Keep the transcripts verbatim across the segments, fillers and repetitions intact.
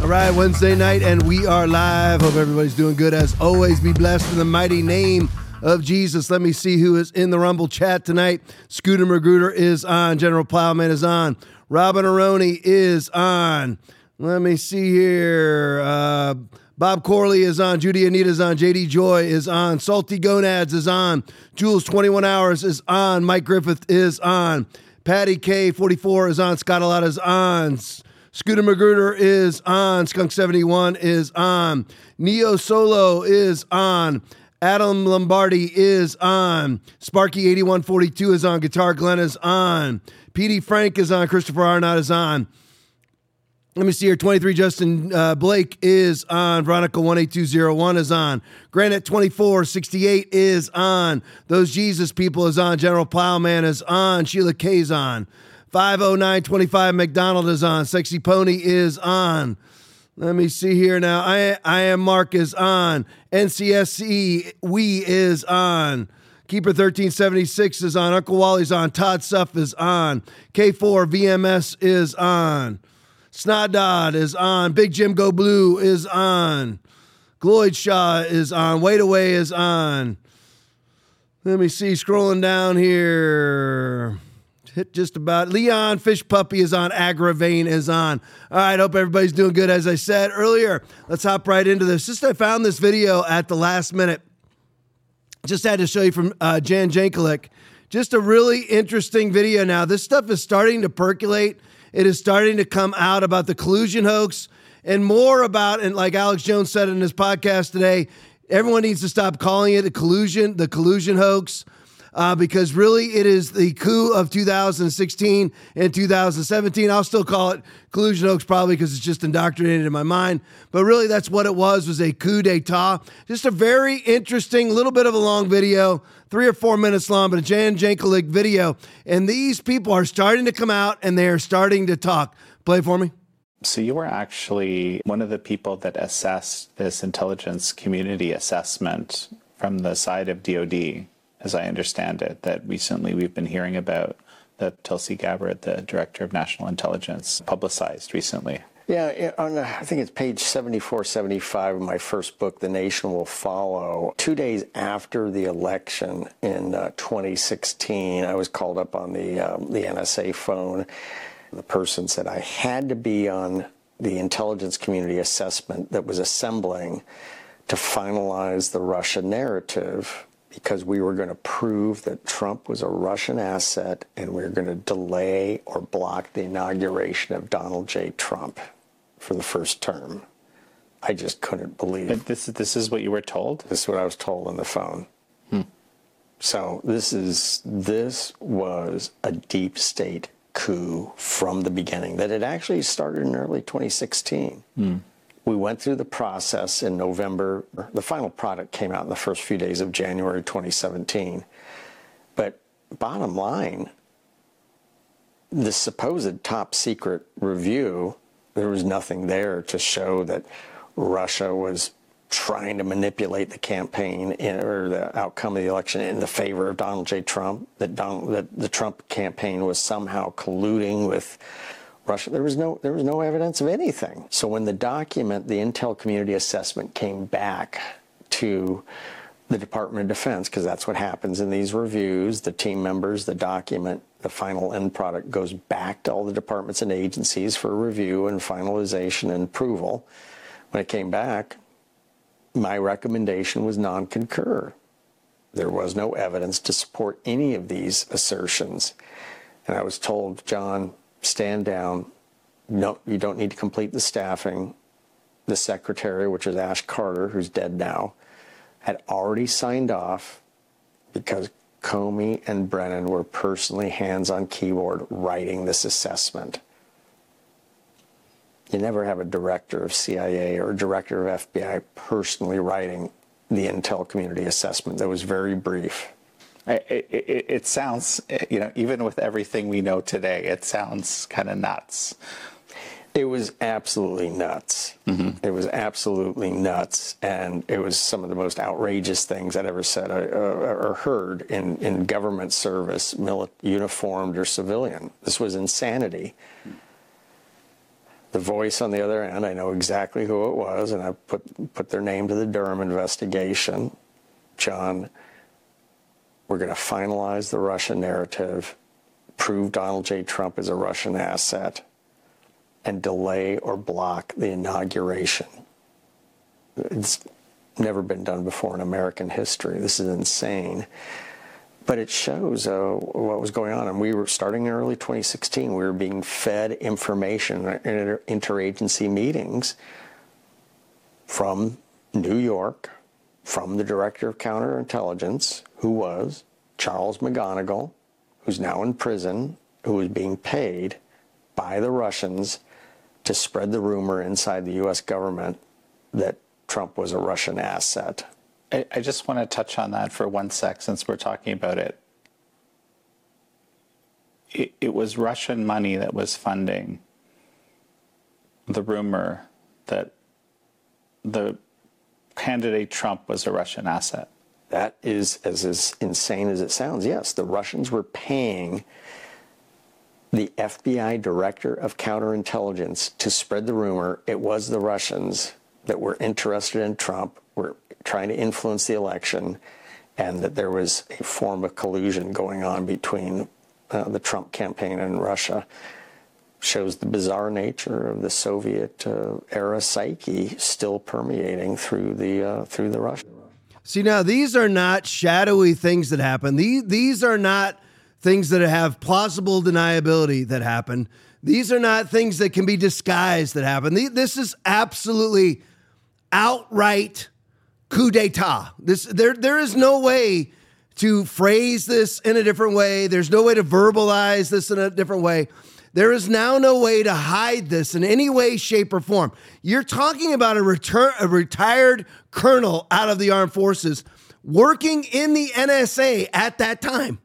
All right, Wednesday night, and we are live. Hope everybody's doing good. As always, be blessed in the mighty name of Jesus. Let me see who is in the Rumble chat tonight. Scooter Magruder is on. General Plowman is on. Robin Aroni is on. Let me see here. Uh, Bob Corley is on. Judy Anita is on. J D Joy is on. Salty Gonads is on. Jules twenty-one hours is on. Mike Griffith is on. Patty K forty-four is on. Scott Alata is on. Scooter Magruder is on. Skunk seventy-one is on. Neo Solo is on. Adam Lombardi is on. Sparky eighty-one forty-two is on. Guitar Glenn is on. P D Frank is on. Christopher Arnott is on. Let me see here. twenty-three Justin uh, Blake is on. Veronica one eight two zero one is on. Granite twenty-four sixty-eight is on. Those Jesus people is on. General Plowman is on. Sheila K is on. five oh nine twenty-five McDonald is on. Sexy Pony is on. Let me see here now. I I am Mark is on. N C S C we is on. Keeper thirteen seventy-six is on. Uncle Wally's on. Todd Suff is on. K four V M S is on. Snodod is on. Big Jim Go Blue is on. Gloyd Shaw is on. Wait Away is on. Let me see. Scrolling down here. Hit just about. Leon Fish Puppy is on. Agravane is on. All right, hope everybody's doing good. As I said earlier, let's hop right into this. Just I found this video at the last minute. Just had to show you from uh, Jan Jankulik. Just a really interesting video now. This stuff is starting to percolate. It is starting to come out about the collusion hoax and more about, and like Alex Jones said in his podcast today, everyone needs to stop calling it a collusion, the collusion hoax. Uh, because really it is the coup of two thousand sixteen and two thousand seventeen. I'll still call it collusion hoax probably because it's just indoctrinated in my mind. But really that's what it was, was a coup d'etat. Just a very interesting, little bit of a long video, three or four minutes long, but a Jan Jankulik video. And these people are starting to come out and they are starting to talk. Play it for me. So you were actually one of the people that assessed this intelligence community assessment from the side of D O D. As I understand it, that recently we've been hearing about that Tulsi Gabbard, the Director of National Intelligence, publicized recently. Yeah, on, I think it's page seventy-four, seventy-five of my first book, The Nation Will Follow. Two days after the election in uh, twenty sixteen, I was called up on the, um, the N S A phone. The person said I had to be on the intelligence community assessment that was assembling to finalize the Russia narrative, because we were going to prove that Trump was a Russian asset and we were going to delay or block the inauguration of Donald J. Trump for the first term. I just couldn't believe it. This, this is what you were told? This is what I was told on the phone. Hmm. So this is this was a deep state coup from the beginning, that it actually started in early twenty sixteen. Hmm. We went through the process in November. The final product came out in the first few days of January twenty seventeen. But bottom line, the supposed top secret review, there was nothing there to show that Russia was trying to manipulate the campaign in, or the outcome of the election in the favor of Donald J. Trump, that, Donald, that the Trump campaign was somehow colluding with Russia. There was no there was no evidence of anything. So when the document, the Intel Community Assessment, came back to the Department of Defense, because that's what happens in these reviews, the team members, the document, the final end product goes back to all the departments and agencies for review and finalization and approval. When it came back, my recommendation was non-concur. There was no evidence to support any of these assertions. And I was told, John, stand down. No, you don't need to complete the staffing. The secretary, which is Ash Carter, who's dead now, had already signed off because Comey and Brennan were personally hands on keyboard writing this assessment. You never have a director of C I A or a director of F B I personally writing the Intel Community Assessment. That was very brief. It, it, it sounds, you know, even with everything we know today, it sounds kind of nuts. It was absolutely nuts. Mm-hmm. It was absolutely nuts. And it was some of the most outrageous things I'd ever said uh, or heard in, in government service, mili- uniformed or civilian. This was insanity. the voice on the other end, I know exactly who it was, and I put, put their name to the Durham investigation. John, we're going to finalize the Russia narrative, prove Donald J. Trump is a Russian asset, and delay or block the inauguration. It's never been done before in American history. This is insane. But it shows uh, what was going on. And we were starting in early twenty sixteen. We were being fed information in inter- interagency meetings from New York, from the director of counterintelligence, who was Charles McGonigal, who's now in prison, who was being paid by the Russians to spread the rumor inside the U S government that Trump was a Russian asset. I, I just want to touch on that for one sec, since we're talking about it. It, it was Russian money that was funding the rumor that the candidate Trump was a Russian asset. That is as, as insane as it sounds. Yes, the Russians were paying the F B I director of counterintelligence to spread the rumor it was the Russians that were interested in Trump, were trying to influence the election, and that there was a form of collusion going on between uh, the Trump campaign and Russia. Shows the bizarre nature of the Soviet uh, era psyche still permeating through the uh, through the Russian. See, now these are not shadowy things that happen. These these are not things that have plausible deniability that happen. These are not things that can be disguised that happen. This is absolutely outright coup d'etat. This there there is no way to phrase this in a different way. There's no way to verbalize this in a different way. There is now no way to hide this in any way, shape, or form. You're talking about a, return, a retired colonel out of the armed forces working in the N S A at that time.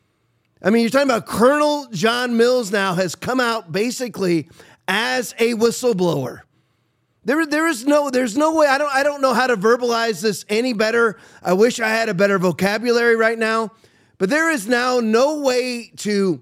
I mean, you're talking about Colonel John Mills now has come out basically as a whistleblower. There, there is no, there's no way. I don't, I don't know how to verbalize this any better. I wish I had a better vocabulary right now, but there is now no way to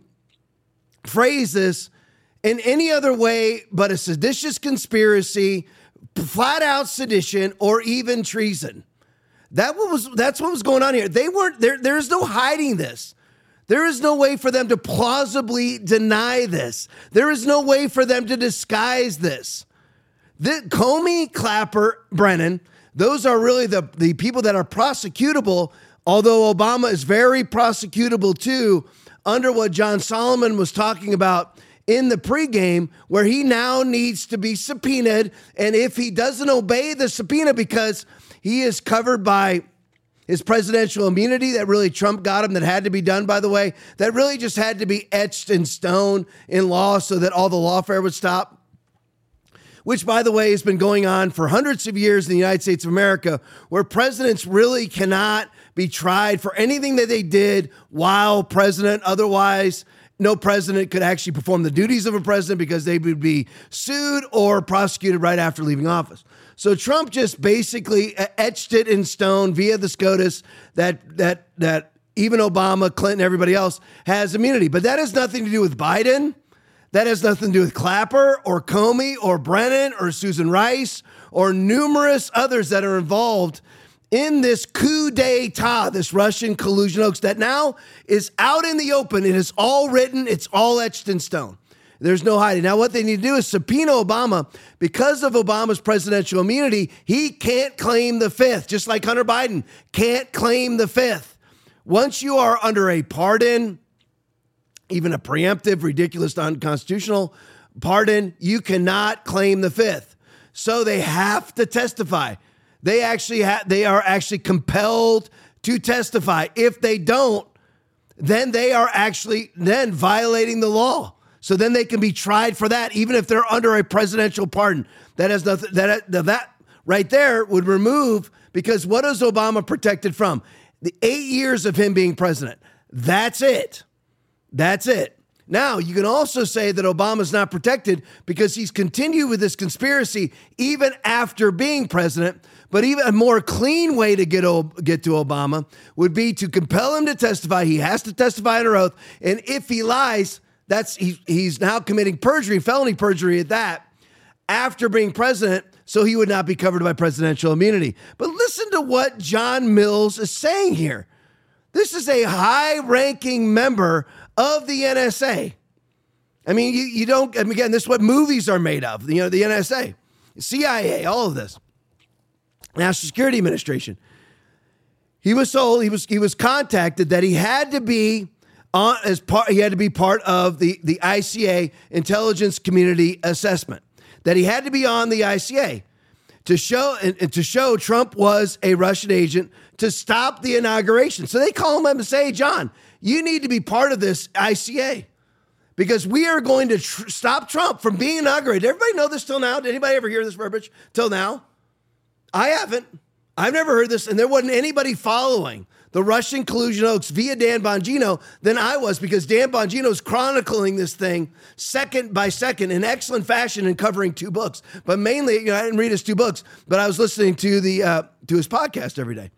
phrase this in any other way but a seditious conspiracy, flat out sedition, or even treason. That was that's what was going on here. They weren't there. There is no hiding this. There is no way for them to plausibly deny this. There is no way for them to disguise this. The Comey, Clapper, Brennan, those are really the, the people that are prosecutable, although Obama is very prosecutable too, under what John Solomon was talking about in the pregame, where he now needs to be subpoenaed. And if he doesn't obey the subpoena because he is covered by his presidential immunity that really Trump got him, that had to be done, by the way, that really just had to be etched in stone in law so that all the lawfare would stop, which, by the way, has been going on for hundreds of years in the United States of America, where presidents really cannot be tried for anything that they did while president. Otherwise, no president could actually perform the duties of a president because they would be sued or prosecuted right after leaving office. So Trump just basically etched it in stone via the SCOTUS that that that even Obama, Clinton, everybody else has immunity. But that has nothing to do with Biden. That has nothing to do with Clapper or Comey or Brennan or Susan Rice or numerous others that are involved in this coup d'etat, this Russian collusion hoax that now is out in the open. It is all written. It's all etched in stone. There's no hiding. Now, what they need to do is subpoena Obama. Because of Obama's presidential immunity, he can't claim the fifth, just like Hunter Biden can't claim the fifth. Once you are under a pardon, even a preemptive, ridiculous, unconstitutional pardon, you cannot claim the fifth. So they have to testify. They actually ha- they are actually compelled to testify. If they don't, then they are actually then violating the law. So then they can be tried for that, even if they're under a presidential pardon. That has nothing. That that right there would remove, because what is Obama protected from? The eight years of him being president. That's it. That's it. Now, you can also say that Obama's not protected because he's continued with this conspiracy even after being president. But even a more clean way to get, get to Obama would be to compel him to testify. He has to testify under oath. And if he lies, that's he, he's now committing perjury, felony perjury at that. after being president so he would not be covered by presidential immunity. But listen to what John Mills is saying here. This is a high-ranking member of the N S A. I mean, you, you don't, I mean, again, this is what movies are made of, you know, the N S A, C I A, all of this. National Security Administration. He was told, he was he was contacted that he had to be on as part, he had to be part of the, the I C A Intelligence Community Assessment. That he had to be on the I C A to show and, and to show Trump was a Russian agent to stop the inauguration. So they call him up and say, hey, John, you need to be part of this I C A because we are going to tr- stop Trump from being inaugurated. Everybody know this till now? Did anybody ever hear this verbiage till now? I haven't. I've never heard this, and there wasn't anybody following the Russian collusion hoax via Dan Bongino than I was, because Dan Bongino is chronicling this thing second by second in excellent fashion and covering two books. But mainly, you know, I didn't read his two books, but I was listening to the uh, to his podcast every day.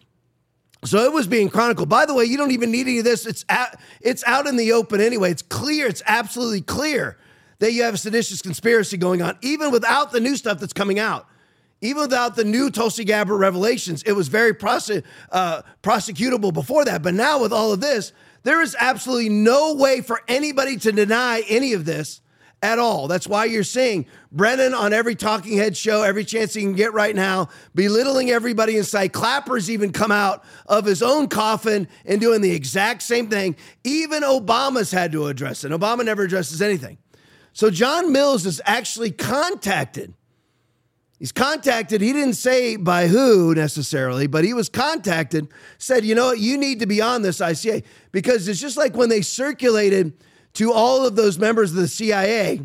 So it was being chronicled. By the way, you don't even need any of this. It's out, it's out in the open anyway. It's clear. It's absolutely clear that you have a seditious conspiracy going on, even without the new stuff that's coming out. Even without the new Tulsi Gabbard revelations, it was very prose- uh, prosecutable before that. But now with all of this, there is absolutely no way for anybody to deny any of this at all. That's why you're seeing Brennan on every talking head show, every chance he can get right now, belittling everybody in sight. Clapper's even come out of his own coffin and doing the exact same thing. Even Obama's had to address it. Obama never addresses anything. So John Mills is actually contacted. He's contacted, he didn't say by who necessarily, but he was contacted, said, you know what, you need to be on this I C A. Because it's just like when they circulated to all of those members of the C I A,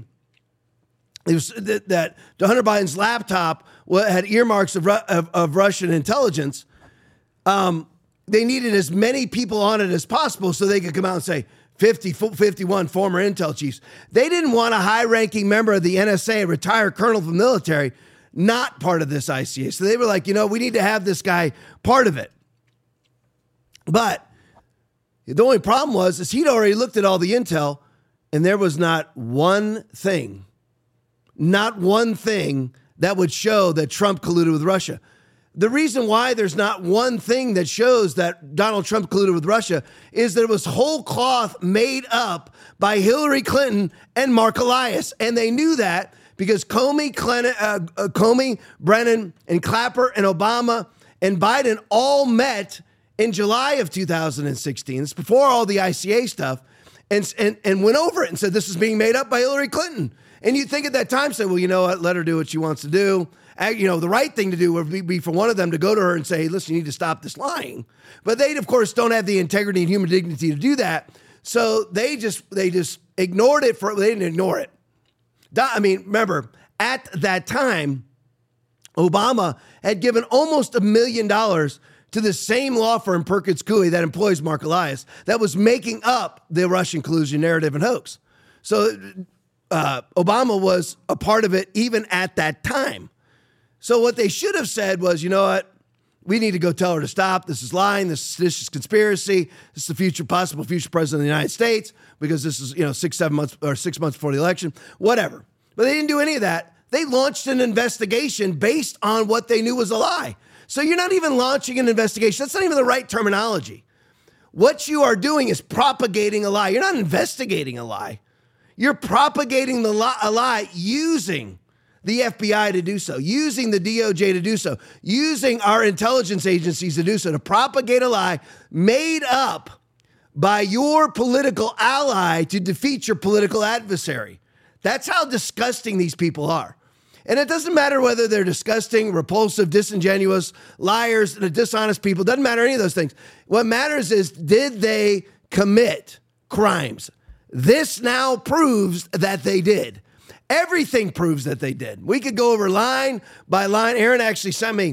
it was that, that Hunter Biden's laptop had earmarks of, of, of Russian intelligence. Um, they needed as many people on it as possible so they could come out and say, fifty, fifty-one former intel chiefs. They didn't want a high-ranking member of the N S A, a retired colonel from the military, not part of this I C A. So they were like, you know, we need to have this guy part of it. But the only problem was is he'd already looked at all the intel and there was not one thing, not one thing that would show that Trump colluded with Russia. The reason why there's not one thing that shows that Donald Trump colluded with Russia is that it was whole cloth made up by Hillary Clinton and Mark Elias. And they knew that because Comey, Clinton, uh, uh, Comey, Brennan, and Clapper, and Obama, and Biden all met in July of two thousand sixteen. It's before all the I C A stuff, and, and, and went over it and said, this is being made up by Hillary Clinton. And you'd think at that time, say, well, you know what, let her do what she wants to do. You know, the right thing to do would be, be for one of them to go to her and say, hey, listen, you need to stop this lying. But they, of course, don't have the integrity and human dignity to do that. So they just they just ignored it. For They didn't ignore it. I mean, remember, at that time, Obama had given almost a million dollars to the same law firm, Perkins Coie, that employs Mark Elias, that was making up the Russian collusion narrative and hoax. So uh, Obama was a part of it even at that time. So what they should have said was, you know what? We need to go tell her to stop. This is lying. This is seditious conspiracy. This is the future, possible future president of the United States, because this is, you know, six, seven months or six months before the election, whatever. But they didn't do any of that. They launched an investigation based on what they knew was a lie. So you're not even launching an investigation. That's not even the right terminology. What you are doing is propagating a lie. You're not investigating a lie. You're propagating the li- a lie using the F B I to do so, using the D O J to do so, using our intelligence agencies to do so, to propagate a lie made up by your political ally to defeat your political adversary. That's how disgusting these people are. And it doesn't matter whether they're disgusting, repulsive, disingenuous, liars, dishonest people. It doesn't matter any of those things. What matters is, did they commit crimes? This now proves that they did. Everything proves that they did. We could go over line by line. Aaron actually sent me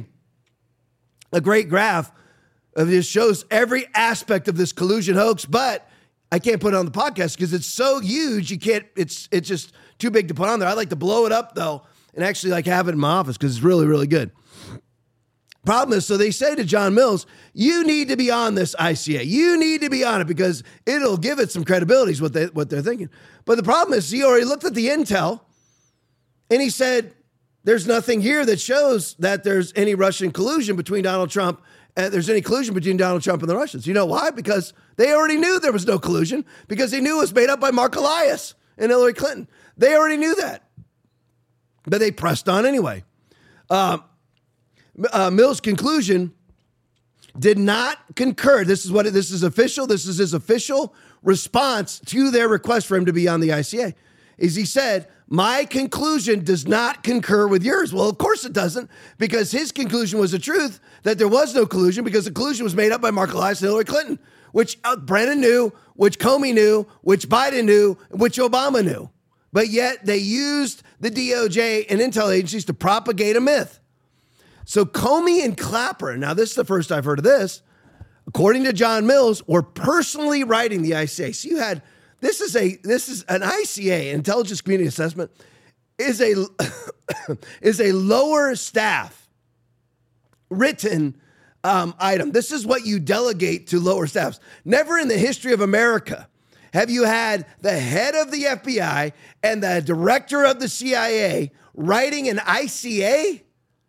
a great graph of this, shows every aspect of this collusion hoax, but I can't put it on the podcast because it's so huge. You can't, it's, it's just too big to put on there. I like to blow it up though and actually like have it in my office because it's really, really good. Problem is, so they say to John Mills, you need to be on this I C A. You need to be on it because it'll give it some credibility is what, they, what they're thinking. But the problem is he already looked at the intel And he said, there's nothing here that shows that there's any Russian collusion between Donald Trump and there's any collusion between Donald Trump and the Russians. You know why? Because they already knew there was no collusion because they knew it was made up by Mark Elias and Hillary Clinton. They already knew that. But they pressed on anyway. Uh, uh, Mill's conclusion did not concur. This is what it, this is official. This is his official response to their request for him to be on the I C A. Is he said, my conclusion does not concur with yours. Well, of course it doesn't, because his conclusion was the truth, that there was no collusion because the collusion was made up by Mark Elias and Hillary Clinton, which uh, Brennan knew, which Comey knew, which Biden knew, which Obama knew. But yet they used the D O J and intel agencies to propagate a myth. So Comey and Clapper, now this is the first I've heard of this, according to John Mills, were personally writing the I C A. So you had, this is a, this is an I C A, Intelligence Community Assessment, is a, is a lower staff written um, item. This is what you delegate to lower staffs. Never in the history of America have you had the head of the F B I and the director of the C I A writing an I C A?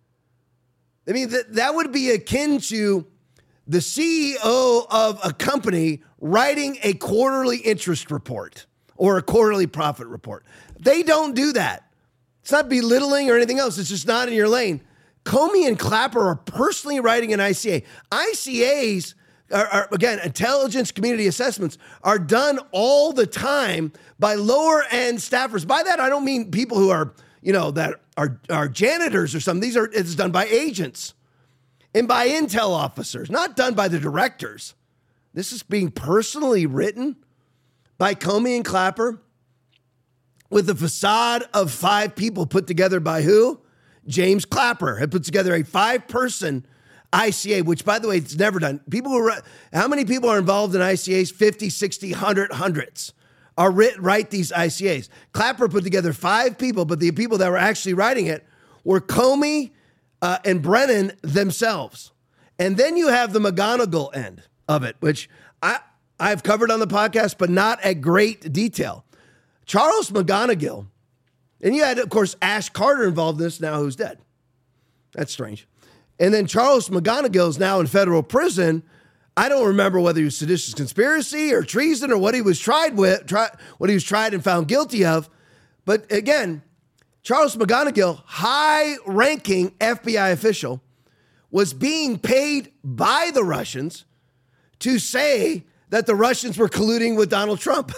I mean, that, that would be akin to the C E O of a company writing a quarterly interest report or a quarterly profit report. They don't do that. It's not belittling or anything else. It's just not in your lane. Comey and Clapper are personally writing an I C A. I C As, are, are, again, intelligence community assessments, are done all the time by lower end staffers. By that, I don't mean people who are, you know, that are, are janitors or something. These are, it's done by agents and by intel officers, not done by the directors. This is being personally written by Comey and Clapper with the facade of five people put together by who? James Clapper had put together a five-person I C A, which, by the way, it's never done. People who are, how many people are involved in I C As? fifty, sixty, one hundred, hundreds are writ, write these I C As. Clapper put together five people, but the people that were actually writing it were Comey uh, and Brennan themselves. And then you have the McGonigal end of it, which I, I've covered on the podcast, but not at great detail. Charles McGonigal, and you had, of course, Ash Carter involved in this now, who's dead. That's strange. And then Charles McGonigal is now in federal prison. I don't remember whether he was seditious conspiracy or treason or what he was tried with, try, what he was tried and found guilty of. But again, Charles McGonigal, high-ranking F B I official, was being paid by the Russians to say that the Russians were colluding with Donald Trump.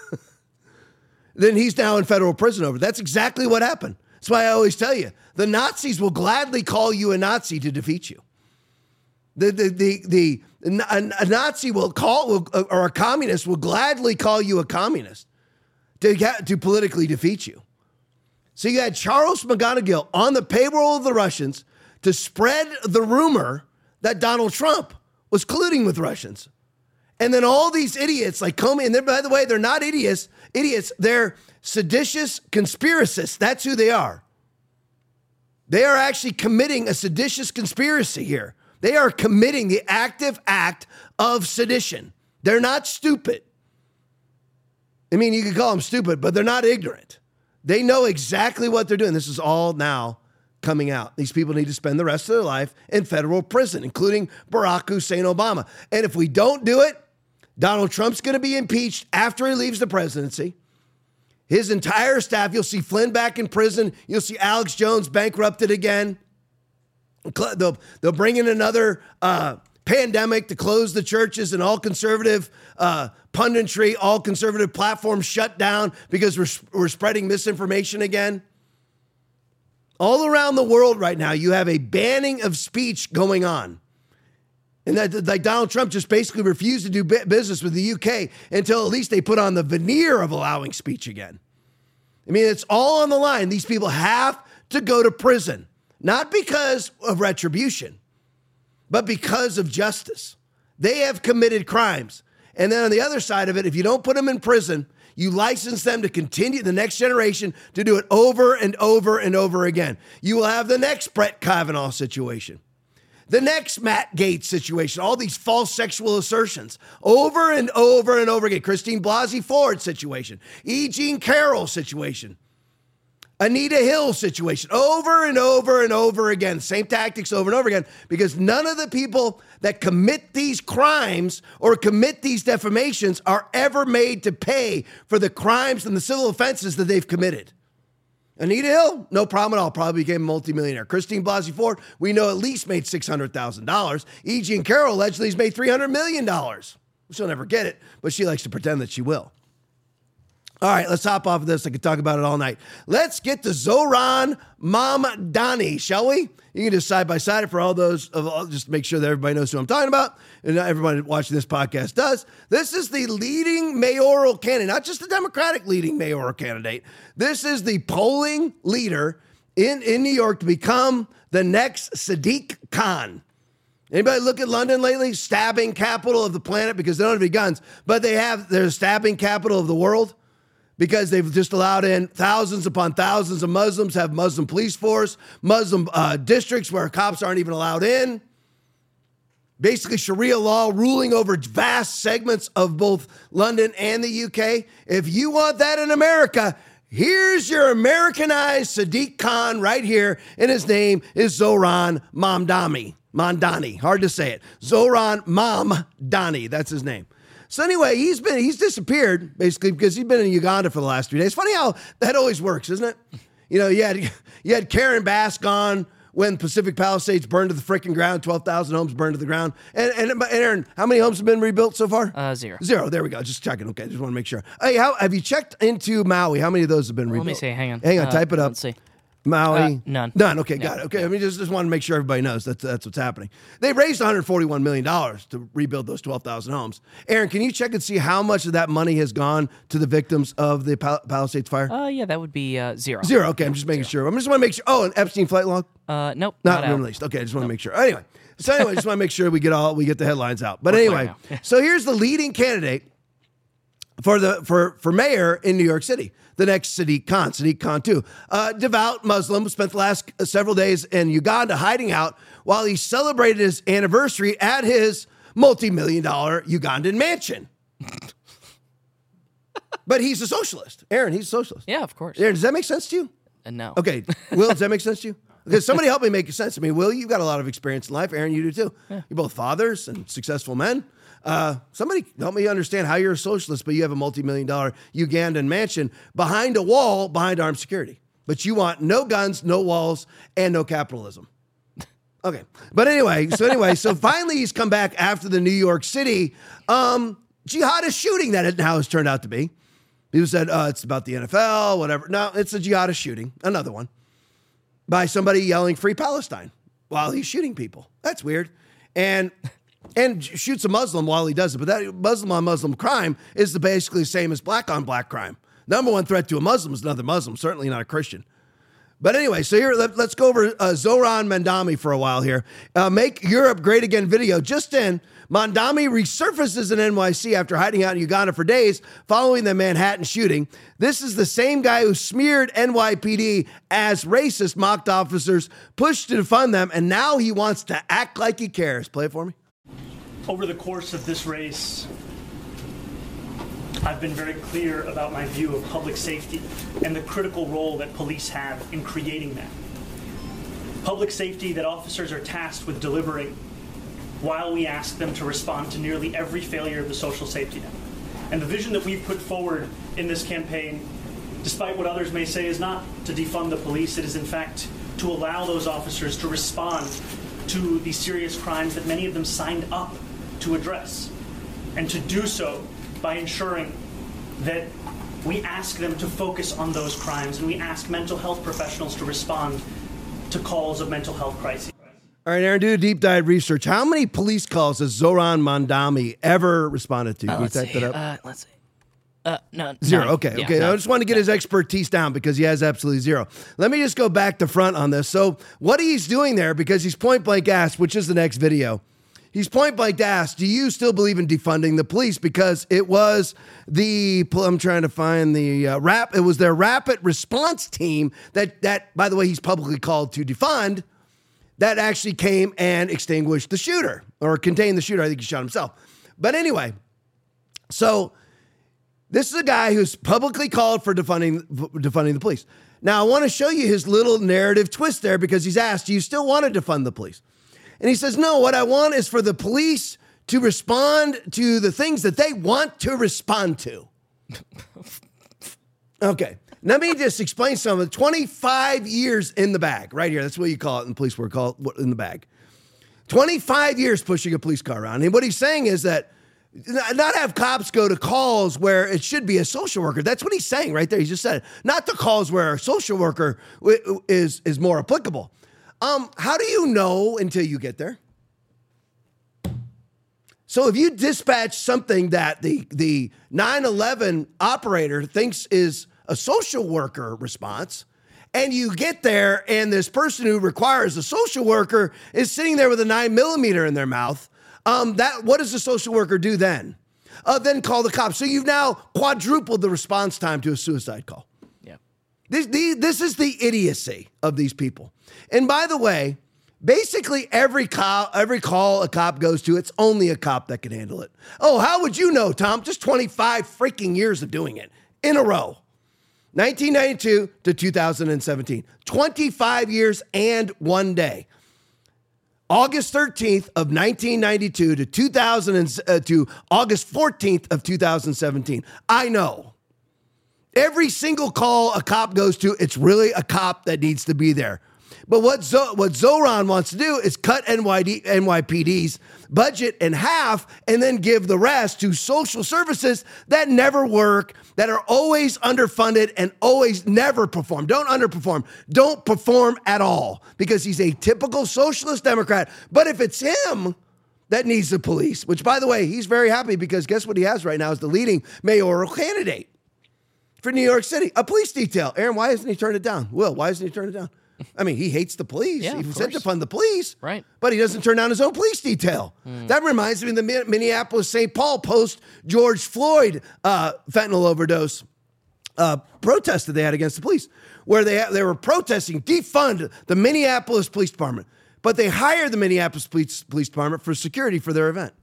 Then he's now in federal prison over it. That's exactly what happened. That's why I always tell you, the Nazis will gladly call you a Nazi to defeat you. The the the the a, a Nazi will call will, or a communist will gladly call you a communist to get, to politically defeat you. So you had Charles McGonigal on the payroll of the Russians to spread the rumor that Donald Trump was colluding with Russians. And then all these idiots like Comey, and by the way, they're not idiots, idiots, they're seditious conspiracists. That's who they are. They are actually committing a seditious conspiracy here. They are committing the active act of sedition. They're not stupid. I mean, you could call them stupid, but they're not ignorant. They know exactly what they're doing. This is all now coming out. These people need to spend the rest of their life in federal prison, including Barack Hussein Obama. And if we don't do it, Donald Trump's going to be impeached after he leaves the presidency. His entire staff, you'll see Flynn back in prison. You'll see Alex Jones bankrupted again. They'll, they'll bring in another uh, pandemic to close the churches and all conservative uh, punditry, all conservative platforms shut down because we're, we're spreading misinformation again. All around the world right now, you have a banning of speech going on. And that, like Donald Trump just basically refused to do business with the U K until at least they put on the veneer of allowing speech again. I mean, it's all on the line. These people have to go to prison, not because of retribution, but because of justice. They have committed crimes. And then on the other side of it, if you don't put them in prison, you license them to continue the next generation to do it over and over and over again. You will have the next Brett Kavanaugh situation. The next Matt Gaetz situation, all these false sexual assertions over and over and over again. Christine Blasey Ford situation, E. Jean Carroll situation. Anita Hill situation over and over and over again. Same tactics over and over again, because none of the people that commit these crimes or commit these defamations are ever made to pay for the crimes and the civil offenses that they've committed. Anita Hill, no problem at all, probably became a multimillionaire. Christine Blasey Ford, we know at least made six hundred thousand dollars. E. Jean Carroll allegedly has made three hundred million dollars. She'll never get it, but she likes to pretend that she will. All right, let's hop off of this. I could talk about it all night. Let's get to Zohran Mamdani, shall we? You can just side by side it for all those, of just make sure that everybody knows who I'm talking about, and everybody watching this podcast does. This is the leading mayoral candidate, not just the Democratic leading mayoral candidate. This is the polling leader in, in New York to become the next Sadiq Khan. Anybody look at London lately? Stabbing capital of the planet, because they don't have any guns, but they have, they're stabbing capital of the world, because they've just allowed in thousands upon thousands of Muslims, have Muslim police force, Muslim uh, districts where cops aren't even allowed in. Basically, Sharia law ruling over vast segments of both London and the U K. If you want that in America, here's your Americanized Sadiq Khan right here, and his name is Zohran Mamdani. Mamdani, hard to say it. Zohran Mamdani, that's his name. So anyway, he's been he's disappeared basically because he's been in Uganda for the last three days. Funny how that always works, isn't it? You know, you had you had Karen Bass gone when Pacific Palisades burned to the freaking ground. twelve thousand homes burned to the ground. And, and and Aaron, how many homes have been rebuilt so far? Uh, zero. Zero. There we go. Just checking. Okay, just want to make sure. Hey, how have you checked into Maui? How many of those have been rebuilt? Let me see. Hang on. Hang on. Uh, type it up. Let's see. Maui? Uh, none. None. Okay, Yeah. got it. Okay, I mean, just, just want to make sure everybody knows that's, that's what's happening. They raised one hundred forty-one million dollars to rebuild those twelve thousand homes. Aaron, can you check and see how much of that money has gone to the victims of the Pal- Palisades fire? Uh, yeah, that would be uh, zero. Zero. Okay, I'm just making sure. I just want to make sure. Oh, an Epstein flight log? Uh, nope. Not, Not, out. released. Okay, I just want to make sure. Anyway, so anyway, I just want to make sure we get all we get the headlines out. But We're anyway, clear now. so here's the leading candidate for the for for mayor in New York City. The next Sadiq Khan, Sadiq Khan too. Uh, devout Muslim, spent the last several days in Uganda hiding out while he celebrated his anniversary at his multi-million dollar Ugandan mansion. But he's a socialist. Aaron, he's a socialist. Yeah, of course. Aaron, does that make sense to you? Uh, no. Okay. Will, does that make sense to you? Because somebody help me make sense. I mean, Will, you've got a lot of experience in life. Aaron, you do too. Yeah. You're both fathers and successful men. Uh, somebody help me understand how you're a socialist, but you have a multi-million dollar Ugandan mansion behind a wall, behind armed security. But you want no guns, no walls, and no capitalism. Okay. But anyway, so anyway, so finally he's come back after the New York City um, jihadist shooting that it now has turned out to be. People said, uh, it's about the N F L, whatever. No, it's a jihadist shooting, another one, by somebody yelling Free Palestine while he's shooting people. That's weird. And... And shoots a Muslim while he does it. But that Muslim on Muslim crime is the basically the same as black on black crime. Number one threat to a Muslim is another Muslim, certainly not a Christian. But anyway, so here, let, let's go over uh, Zohran Mamdani for a while here. Uh, Make Europe Great Again video. Just in, Mamdani resurfaces in N Y C after hiding out in Uganda for days following the Manhattan shooting. This is the same guy who smeared N Y P D as racist, mocked officers, pushed to defund them, and now he wants to act like he cares. Play it for me. Over the course of this race, I've been very clear about my view of public safety and the critical role that police have in creating that. Public safety that officers are tasked with delivering while we ask them to respond to nearly every failure of the social safety net. And the vision that we've put forward in this campaign, despite what others may say, is not to defund the police. It is, in fact, to allow those officers to respond to the serious crimes that many of them signed up to address, and to do so by ensuring that we ask them to focus on those crimes, and we ask mental health professionals to respond to calls of mental health crises. All right, Aaron, do a deep dive research. How many police calls has Zohran Mamdani ever responded to? Uh, Can you let's type see. that up? Uh, let's see. Uh, no, Zero. none. Okay. Yeah, okay. none. I just want to get his expertise down because he has absolutely zero. Let me just go back to front on this. So what he's doing there, because he's point blank asked, which is the next video. He's point blank asked, do you still believe in defunding the police? Because it was the, I'm trying to find the uh, rap, it was their rapid response team that, that, by the way, he's publicly called to defund, that actually came and extinguished the shooter or contained the shooter. I think he shot himself. But anyway, so this is a guy who's publicly called for defunding, defunding the police. Now, I want to show you his little narrative twist there because he's asked, do you still want to defund the police? And he says, no, what I want is for the police to respond to the things that they want to respond to. Okay. Let me just explain some of it. twenty-five years in the bag, right here. That's what you call it in police work, call it in the bag. twenty-five years pushing a police car around. And what he's saying is that not have cops go to calls where it should be a social worker. That's what he's saying right there. He just said it. Not the calls where a social worker is, is more applicable. Um, how do you know until you get there? So if you dispatch something that the, the nine eleven operator thinks is a social worker response, and you get there and this person who requires a social worker is sitting there with a nine millimeter in their mouth, um, that what does the social worker do then? Uh, then call the cops. So you've now quadrupled the response time to a suicide call. Yeah. This, the, this is the idiocy of these people. And by the way, basically every call, every call a cop goes to, it's only a cop that can handle it. Oh, how would you know, Tom? Just twenty-five freaking years of doing it in a row. nineteen ninety-two to two thousand seventeen. twenty-five years and one day. August thirteenth of nineteen ninety-two to two thousand uh, to August fourteenth of two thousand seventeen. I know. Every single call a cop goes to, it's really a cop that needs to be there. But what Zo- what Zoran wants to do is cut N Y D, N Y P D's budget in half and then give the rest to social services that never work, that are always underfunded and always never perform. Don't underperform. Don't perform at all because he's a typical socialist Democrat. But if it's him that needs the police, which, by the way, he's very happy because guess what he has right now is the leading mayoral candidate for New York City, a police detail. Aaron, why hasn't he turned it down? Will, why hasn't he turned it down? I mean, he hates the police. Yeah, he of said to course. fund the police, Right. but he doesn't turn down his own police detail. Mm. That reminds me of the Minneapolis Saint Paul post George Floyd uh, fentanyl overdose uh, protest that they had against the police, where they they were protesting defund the Minneapolis Police Department, but they hired the Minneapolis Police, Police Department for security for their event.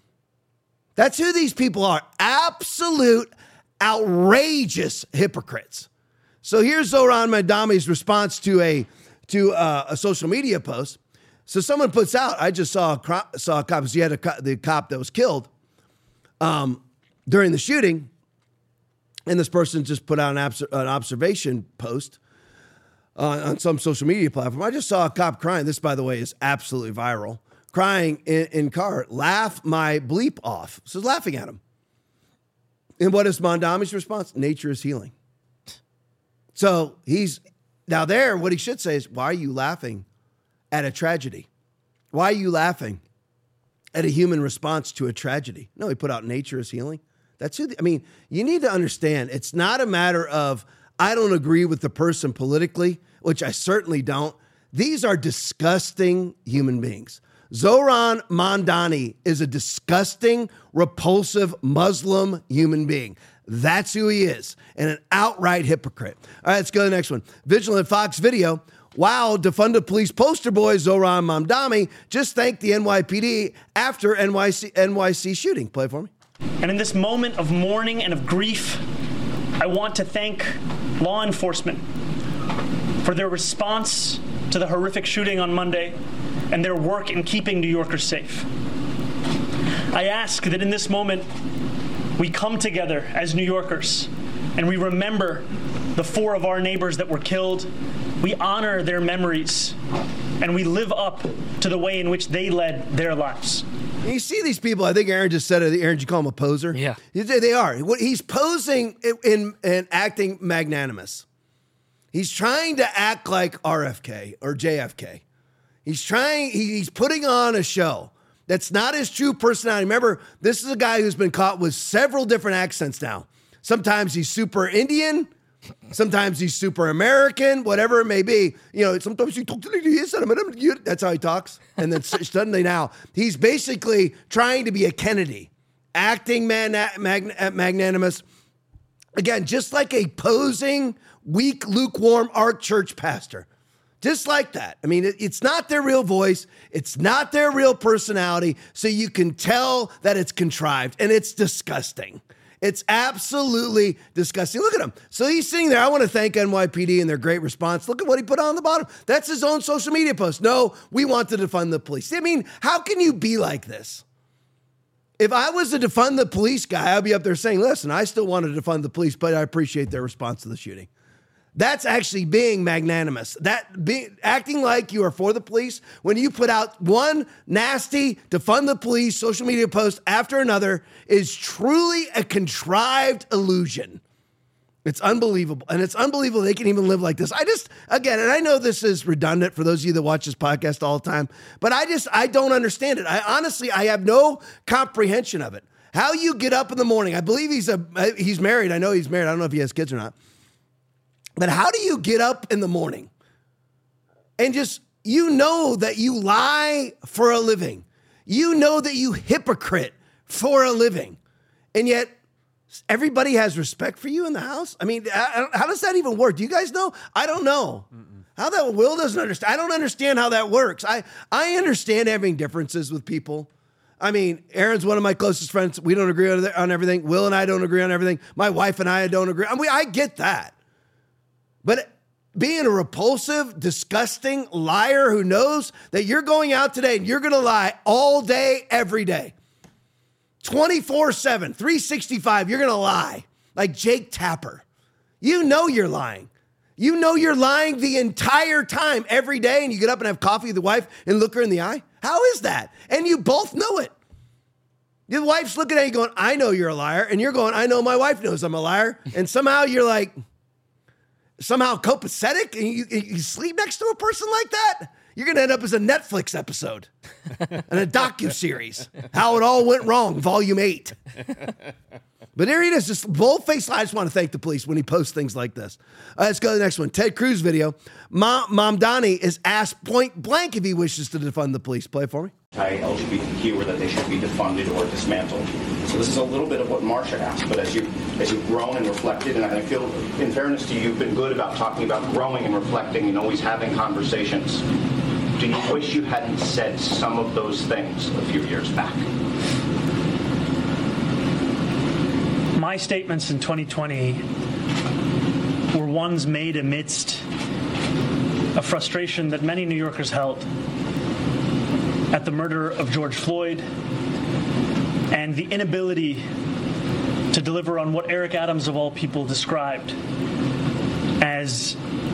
That's who these people are. Absolute, outrageous hypocrites. So here's Zoran Mamdani's response to a to uh, a social media post. So someone puts out, I just saw a, cro- saw a cop, so you had a co- the cop that was killed um, during the shooting, and this person just put out an, abs- an observation post on, on some social media platform. I just saw a cop crying. This, by the way, is absolutely viral. Crying in, in car, laugh my bleep off. So laughing at him. And what is Mamdani's response? Nature is healing. So he's, now there, what he should say is, why are you laughing at a tragedy? Why are you laughing at a human response to a tragedy? No, he put out nature is healing. That's who, the, I mean, you need to understand, it's not a matter of, I don't agree with the person politically, which I certainly don't. These are disgusting human beings. Zoran Mamdani is a disgusting, repulsive Muslim human being. That's who he is, and an outright hypocrite. All right, let's go to the next one. Vigilant Fox video. Wow, defund the police poster boy Zoran Mamdani just thanked the N Y P D after N Y C N Y C shooting. Play it for me. And in this moment of mourning and of grief, I want to thank law enforcement for their response to the horrific shooting on Monday and their work in keeping New Yorkers safe. I ask that in this moment, we come together as New Yorkers and we remember the four of our neighbors that were killed. We honor their memories and we live up to the way in which they led their lives. You see these people, I think Aaron just said it. Aaron, did you call him a poser? Yeah. They are. He's posing in and acting magnanimous. He's trying to act like R F K or J F K. He's trying, he's putting on a show. That's not his true personality. Remember, this is a guy who's been caught with several different accents now. Sometimes he's super Indian. Sometimes he's super American, whatever it may be. You know, sometimes he talks like this. That's how he talks. And then suddenly now, he's basically trying to be a Kennedy, acting man, mag, magnanimous. Again, just like a posing, weak, lukewarm art church pastor. Just like that. I mean, it, it's not their real voice. It's not their real personality. So you can tell that it's contrived and it's disgusting. It's absolutely disgusting. Look at him. So he's sitting there. I want to thank N Y P D and their great response. Look at what he put on the bottom. That's his own social media post. No, we want to defund the police. I mean, how can you be like this? If I was a defund the police guy, I'd be up there saying, listen, I still want to defund the police, but I appreciate their response to the shooting. That's actually being magnanimous. That be, acting like you are for the police when you put out one nasty defund the police social media post after another is truly a contrived illusion. It's unbelievable. And it's unbelievable they can even live like this. I just, again, and I know this is redundant for those of you that watch this podcast all the time, but I just, I don't understand it. I honestly, I have no comprehension of it. How you get up in the morning. I believe he's a, he's married. I know he's married. I don't know if he has kids or not. But how do you get up in the morning and just, you know that you lie for a living. You know that you hypocrite for a living. And yet everybody has respect for you in the house. I mean, how does that even work? Do you guys know? I don't know. Mm-mm. How that Will doesn't understand. I don't understand how that works. I, I understand having differences with people. I mean, Aaron's one of my closest friends. We don't agree on, on everything. Will and I don't agree on everything. My wife and I don't agree. I mean, I get that. But being a repulsive, disgusting liar who knows that you're going out today and you're going to lie all day, every day, twenty-four seven, three sixty-five, you're going to lie like Jake Tapper. You know you're lying. You know you're lying the entire time, every day, and you get up and have coffee with the wife and look her in the eye? How is that? And you both know it. Your wife's looking at you going, I know you're a liar. And you're going, I know my wife knows I'm a liar. And somehow you're like... somehow copacetic and you, you sleep next to a person like that, you're going to end up as a Netflix episode and a docuseries. How it all went wrong, volume eight. But there he is, just bold-faced. I just want to thank the police when he posts things like this. Uh, let's go to the next one. Ted Cruz video. Mom, Mamdani is asked point blank if he wishes to defund the police. Play it for me. L G B T Q or that they should be defunded or dismantled. So this is a little bit of what Marsha asked, but as you as you've grown and reflected, and I feel in fairness to you, you've been good about talking about growing and reflecting and always having conversations. Do you wish you hadn't said some of those things a few years back? My statements in twenty twenty were ones made amidst a frustration that many New Yorkers held at the murder of George Floyd and the inability to deliver on what Eric Adams, of all people, described as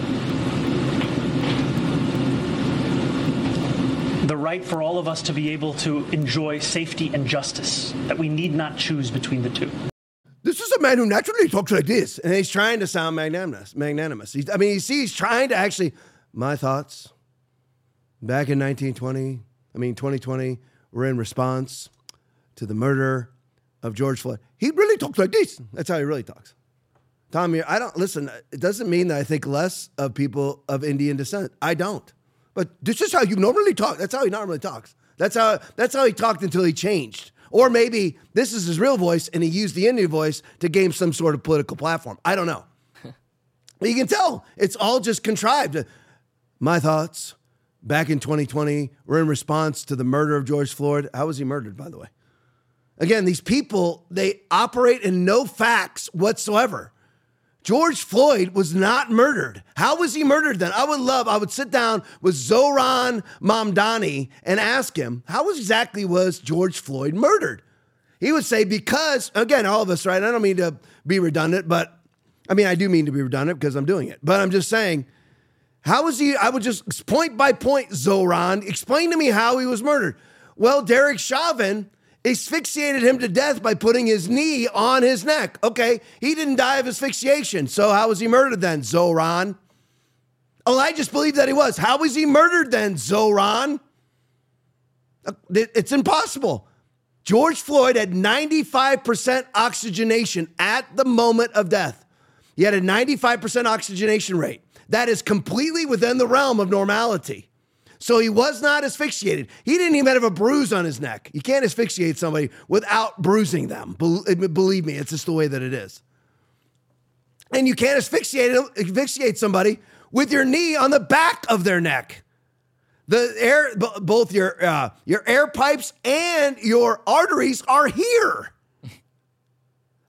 the right for all of us to be able to enjoy safety and justice, that we need not choose between the two. This is a man who naturally talks like this, and he's trying to sound magnanimous. Magnanimous. He's, I mean, you see, he's trying to actually, my thoughts back in nineteen twenty, I mean, twenty twenty, were in response to the murder of George Floyd. He really talks like this. That's how he really talks. Tommy, I don't, listen, it doesn't mean that I think less of people of Indian descent. I don't. But this is how you normally talk. That's how he normally talks. That's how, that's how he talked until he changed. Or maybe this is his real voice and he used the Indian voice to gain some sort of political platform. I don't know. But you can tell it's all just contrived. My thoughts back in twenty twenty were in response to the murder of George Floyd. How was he murdered, by the way? Again, these people, they operate in no facts whatsoever. George Floyd was not murdered. How was he murdered then? I would love, I would sit down with Zohran Mamdani and ask him, how exactly was George Floyd murdered? He would say, because, again, all of us, right? I don't mean to be redundant, but, I mean, I do mean to be redundant because I'm doing it. But I'm just saying, how was he, I would just, point by point, Zohran, explain to me how he was murdered. Well, Derek Chauvin asphyxiated him to death by putting his knee on his neck. Okay, he didn't die of asphyxiation. So how was he murdered then, Zohran? Oh, I just believe that he was. How was he murdered then, Zohran? It's impossible. George Floyd had ninety-five percent oxygenation at the moment of death. He had a ninety-five percent oxygenation rate. That is completely within the realm of normality. So he was not asphyxiated. He didn't even have a bruise on his neck. You can't asphyxiate somebody without bruising them. Believe me, it's just the way that it is. And you can't asphyxiate, asphyxiate somebody with your knee on the back of their neck. The air, both your uh, your air pipes and your arteries are here.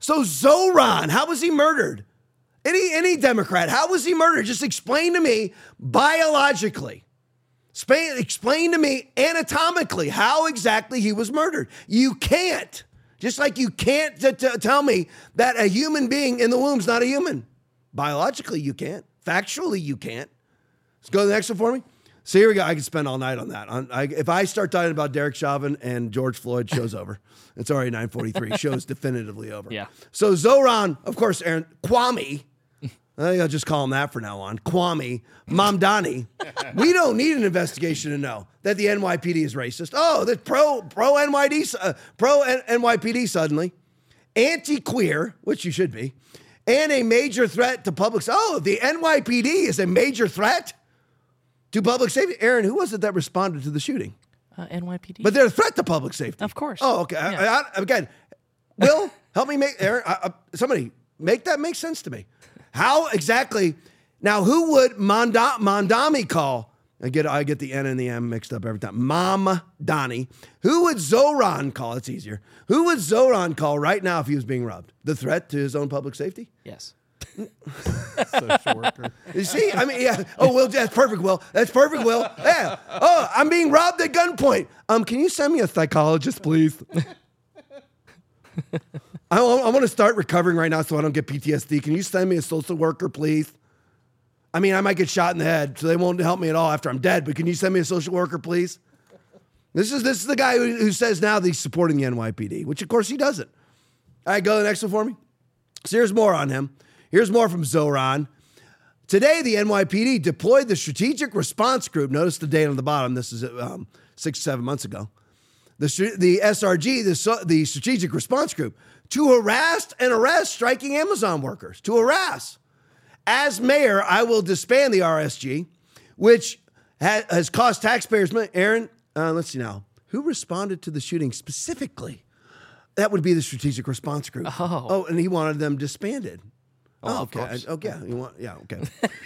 So Zoran, how was he murdered? Any any Democrat, how was he murdered? Just explain to me biologically. Explain, explain to me anatomically how exactly he was murdered. You can't. Just like you can't t- t- tell me that a human being in the womb's not a human. Biologically, you can't. Factually, you can't. Let's go to the next one for me. So here we go. I can spend all night on that. On, I, if I start talking about Derek Chauvin and George Floyd, show's over. It's already nine forty-three. Show's definitively over. Yeah. So Zoran, of course, Aaron, Kwame, I think I'll just call him that for now on, Kwame Mamdani. We don't need an investigation to know that the N Y P D is racist. Oh, that's pro, pro N Y D, uh, pro N Y P D suddenly. Anti-queer, which you should be, and a major threat to public. Oh, the N Y P D is a major threat to public safety. Aaron, who was it that responded to the shooting? Uh, N Y P D. But they're a threat to public safety. Of course. Oh, okay. Yeah. I, I, again, Will, help me make, Aaron, I, I, somebody make that make sense to me. How exactly, now who would Monda, Mondami call? I get I get the N and the M mixed up every time. Mom Donnie. Who would Zoran call? It's easier. Who would Zoran call right now if he was being robbed? The threat to his own public safety? Yes. Social worker. You see, I mean, yeah. Oh, Will, that's perfect, Will. That's perfect, Will. Yeah. Oh, I'm being robbed at gunpoint. Um, can you send me a psychologist, please? I, I want to start recovering right now so I don't get P T S D. Can you send me a social worker, please? I mean, I might get shot in the head, so they won't help me at all after I'm dead, but can you send me a social worker, please? This is this is the guy who, who says now that he's supporting the N Y P D, which of course he doesn't. All right, go to the next one for me. So here's more on him. Here's more from Zoran. Today, the N Y P D deployed the Strategic Response Group. Notice the date on the bottom. This is um, six, seven months ago. The, the S R G, the, the Strategic Response Group, to harass and arrest striking Amazon workers. To harass. As mayor, I will disband the R S G, which ha- has cost taxpayers money. Aaron, uh, let's see now. Who responded to the shooting specifically? That would be the Strategic Response Group. Oh. Oh, and he wanted them disbanded. Oh, Oh, okay. of course. I, okay. You want, yeah, okay.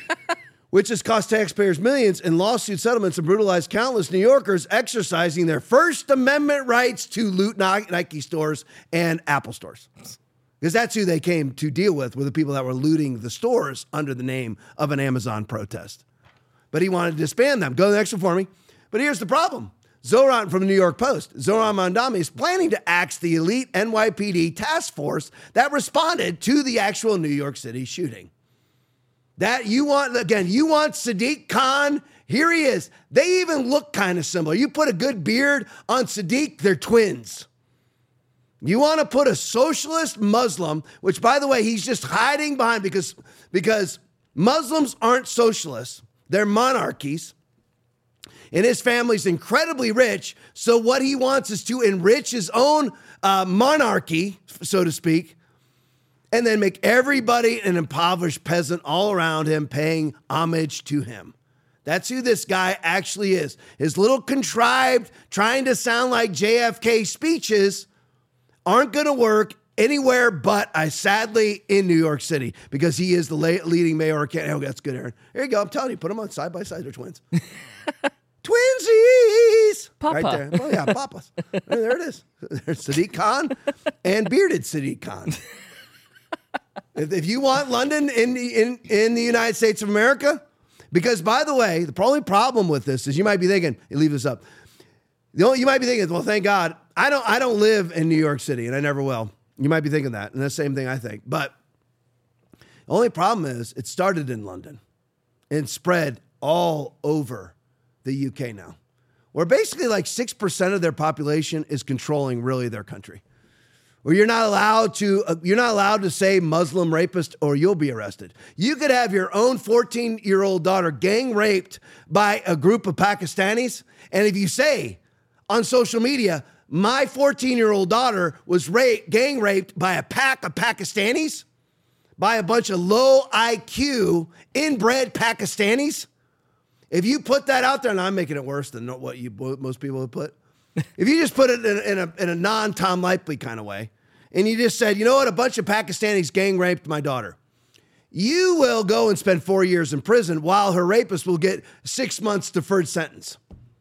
Which has cost taxpayers millions in lawsuit settlements and brutalized countless New Yorkers exercising their First Amendment rights to loot Nike stores and Apple stores. Because that's who they came to deal with, were the people that were looting the stores under the name of an Amazon protest. But he wanted to disband them. Go to the next one for me. But here's the problem. Zoran from the New York Post, Zoran Mondami is planning to axe the elite N Y P D task force that responded to the actual New York City shooting. That you want, again, you want Sadiq Khan. Here he is. They even look kind of similar. You put a good beard on Sadiq, they're twins. You want to put a socialist Muslim, which, by the way, he's just hiding behind because, because Muslims aren't socialists. They're monarchies. And his family's incredibly rich. So what he wants is to enrich his own uh, monarchy, so to speak, and then make everybody an impoverished peasant all around him paying homage to him. That's who this guy actually is. His little contrived, trying to sound like J F K speeches aren't going to work anywhere but, I sadly, in New York City, because he is the leading mayor. Oh, that's good, Aaron. Here you go. I'm telling you, put them on side by side. They're twins. Twinsies! Papa. Right there. Oh, yeah, papas. There it is. There's Sadiq Khan and bearded Sadiq Khan. If, if you want London in, in, in the United States of America, because, by the way, the only problem with this is you might be thinking, you leave this up. The only, you might be thinking, well, thank God, I don't, I don't live in New York City, and I never will. You might be thinking that, and that's the same thing I think. But the only problem is it started in London and spread all over the U K now, where basically like six percent of their population is controlling really their country. Where you're not allowed to, uh, you're not allowed to say Muslim rapist or you'll be arrested. You could have your own fourteen-year-old daughter gang raped by a group of Pakistanis, and if you say on social media, my fourteen-year-old daughter was raped, gang raped by a pack of Pakistanis, by a bunch of low I Q, inbred Pakistanis. If you put that out there, and I'm making it worse than what you most people would put. If you just put it in, in a, in a non-Tom Likely kind of way, and you just said, you know what, a bunch of Pakistanis gang raped my daughter, you will go and spend four years in prison while her rapist will get six months deferred sentence.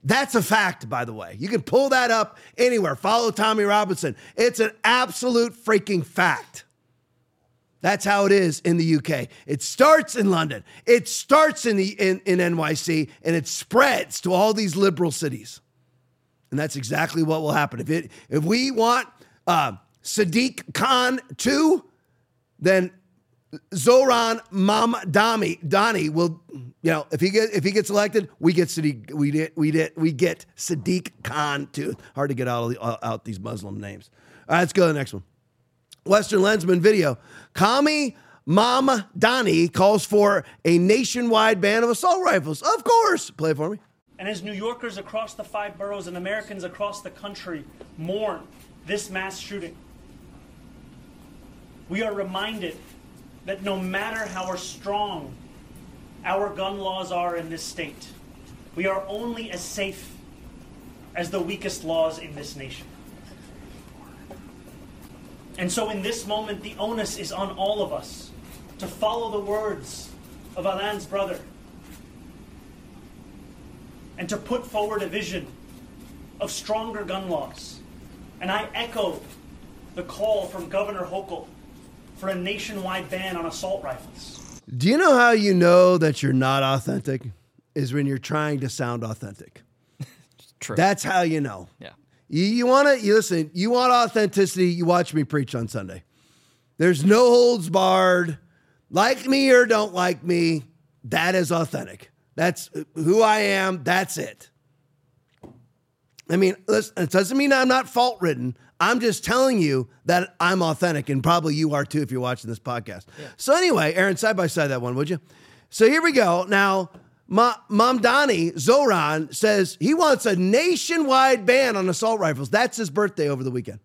That's a fact, by the way. You can pull that up anywhere. Follow Tommy Robinson. It's an absolute freaking fact. That's how it is in the U K. It starts in London. It starts in the in, in N Y C, and it spreads to all these liberal cities. And that's exactly what will happen. If it if we want uh, Sadiq Khan two, then Zoran Mamdani Dani will, you know, if he get if he gets elected, we get Sadiq we did we did we get Sadiq Khan too. Hard to get out of the, out these Muslim names. All right, let's go to the next one. Western Lensman video. Kami Mamdani calls for a nationwide ban of assault rifles. Of course. Play it for me. And as New Yorkers across the five boroughs and Americans across the country mourn this mass shooting, we are reminded that no matter how strong our gun laws are in this state, we are only as safe as the weakest laws in this nation. And so in this moment, the onus is on all of us to follow the words of Alain's brother and to put forward a vision of stronger gun laws. And I echo the call from Governor Hochul for a nationwide ban on assault rifles. Do you know how you know that you're not authentic? Is when you're trying to sound authentic. True. That's how you know. Yeah. You, you want to, you listen, you want authenticity, you watch me preach on Sunday. There's no holds barred. Like me or don't like me, that is authentic. That's who I am. That's it. I mean, listen, it doesn't mean I'm not fault-ridden. I'm just telling you that I'm authentic, and probably you are too if you're watching this podcast. Yeah. So anyway, Aaron, side by side that one, would you? So here we go. Now, Ma- Mamdani Zoran says he wants a nationwide ban on assault rifles. That's his birthday over the weekend.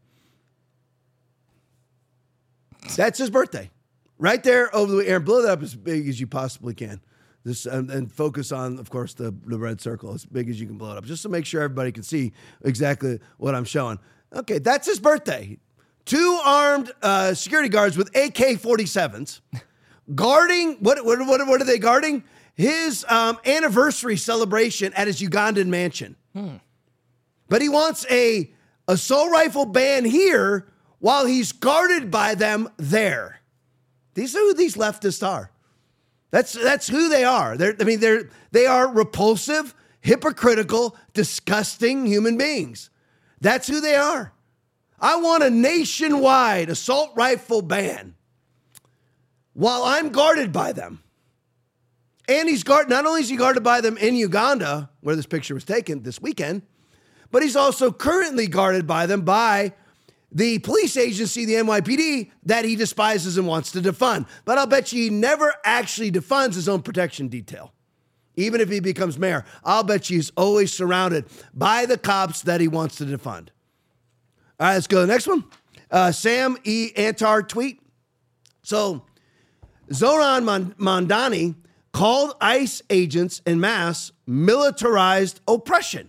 That's his birthday. Right there over the weekend. Aaron, blow that up as big as you possibly can. This and, and focus on, of course, the, the red circle as big as you can blow it up, just to make sure everybody can see exactly what I'm showing. Okay, that's his birthday. Two armed uh, security guards with A K forty-sevens guarding, what, what, what, what are they guarding? His um, anniversary celebration at his Ugandan mansion. Hmm. But he wants a assault rifle ban here while he's guarded by them there. These are who these leftists are. That's that's who they are. They're, I mean, they're they are repulsive, hypocritical, disgusting human beings. That's who they are. I want a nationwide assault rifle ban while I'm guarded by them. And he's guard. Not only is he guarded by them in Uganda, where this picture was taken this weekend, but he's also currently guarded by them by the police agency, the N Y P D, that he despises and wants to defund. But I'll bet you he never actually defunds his own protection detail. Even if he becomes mayor, I'll bet you he's always surrounded by the cops that he wants to defund. All right, let's go to the next one. Uh, Sam E. Antar tweet. So Zoran Mamdani called ICE agents en masse militarized oppression.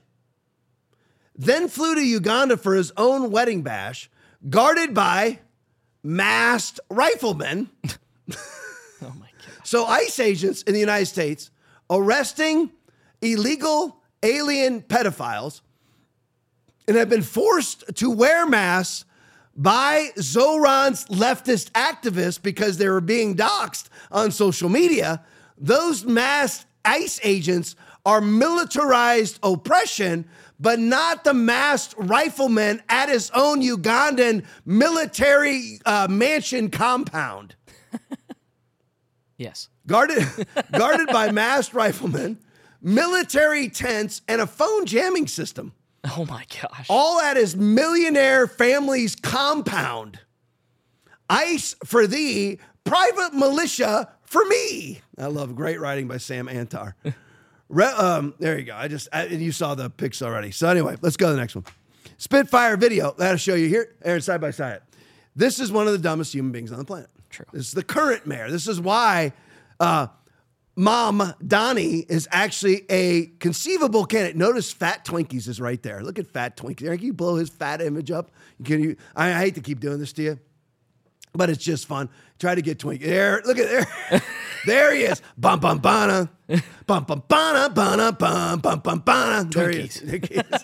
Then flew to Uganda for his own wedding bash, guarded by masked riflemen. Oh my God. So ICE agents in the United States arresting illegal alien pedophiles and have been forced to wear masks by Zoran's leftist activists because they were being doxxed on social media. Those masked ICE agents are militarized oppression, but not the masked rifleman at his own Ugandan military uh, mansion compound. Yes. Guarded, guarded by masked riflemen, military tents, and a phone jamming system. Oh my gosh. All at his millionaire family's compound. ICE for thee, private militia for me. I love great writing by Sam Antar. Re, um, there you go. I just, I, and you saw the pics already. So anyway, let's go to the next one. Spitfire video. That'll show you here. Aaron, side by side. This is one of the dumbest human beings on the planet. True. This is the current mayor. This is why uh, Mamdani is actually a conceivable candidate. Notice Fat Twinkies is right there. Look at Fat Twinkies. Can you blow his fat image up? Can you? I, I hate to keep doing this to you. but it's just fun. Try to get Twinkie. There, look at there. There he is. Bum bum bana. Bum bum bana bana bum bum bum bana. There he is. There he is.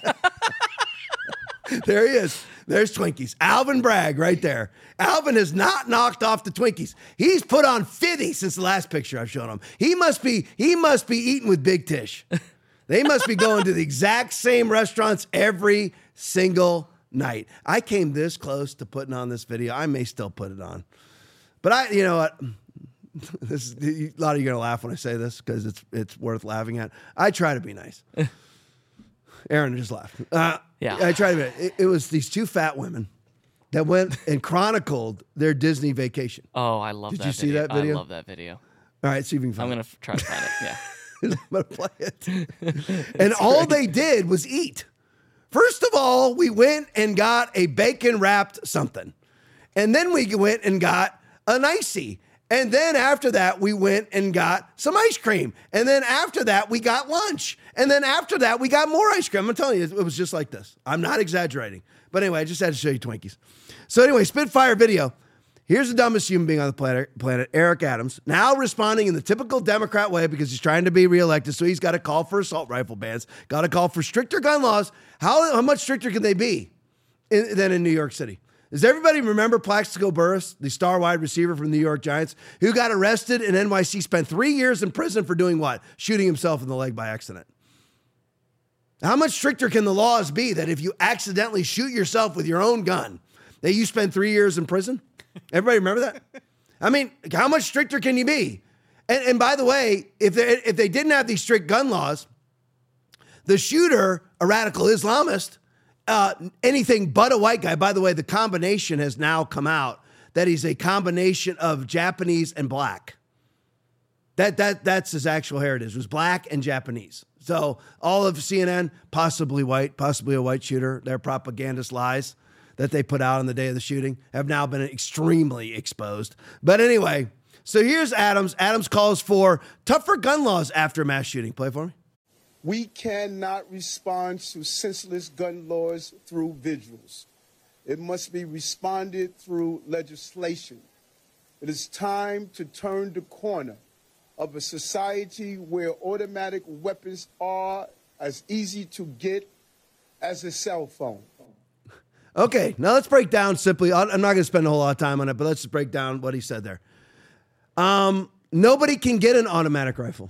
There he is. There's Twinkies. Alvin Bragg right there. Alvin has not knocked off the Twinkies. He's put on fifty since the last picture I've shown him. He must be, he must be eating with Big Tish. They must be going to the exact same restaurants every single night. I came this close to putting on this video. I may still put it on. But I, you know what? This is, a lot of you are going to laugh when I say this because it's it's worth laughing at. I try to be nice. Aaron just laughed. Uh, yeah. I tried to be. It, it was these two fat women that went and chronicled their Disney vacation. Oh, I love Did that you see video. that video? I love that video. All right, see if you can find I'm it. going to try to find it. Yeah. I'm going to play it. And all they did was eat. First of all, we went and got a bacon wrapped something. And then we went and got an icy. And then after that, we went and got some ice cream. And then after that, we got lunch. And then after that, we got more ice cream. I'm telling you, it was just like this. I'm not exaggerating. But anyway, I just had to show you Twinkies. So anyway, Spitfire video. Here's the dumbest human being on the planet, planet, Eric Adams, now responding in the typical Democrat way because he's trying to be reelected. So he's got to call for assault rifle bans, got to call for stricter gun laws. How, how much stricter can they be in, than in New York City? Does everybody remember Plaxico Burress, the star wide receiver from the New York Giants, who got arrested in N Y C, spent three years in prison for doing what? Shooting himself in the leg by accident. How much stricter can the laws be that if you accidentally shoot yourself with your own gun, that you spend three years in prison? Everybody remember that? I mean, how much stricter can you be? And, and by the way, if they, if they didn't have these strict gun laws, the shooter, a radical Islamist, uh, anything but a white guy. By the way, the combination has now come out that he's a combination of Japanese and black. That that that's his actual heritage, was black and Japanese. So all of C N N, possibly white, possibly a white shooter, their propagandist lies that they put out on the day of the shooting have now been extremely exposed. But anyway, so here's Adams. Adams calls for tougher gun laws after mass shooting. Play for me. We cannot respond to senseless gun laws through vigils. It must be responded through legislation. It is time to turn the corner of a society where automatic weapons are as easy to get as a cell phone. Okay, now let's break down simply. I'm not going to spend a whole lot of time on it, but let's just break down what he said there. Um, nobody can get an automatic rifle.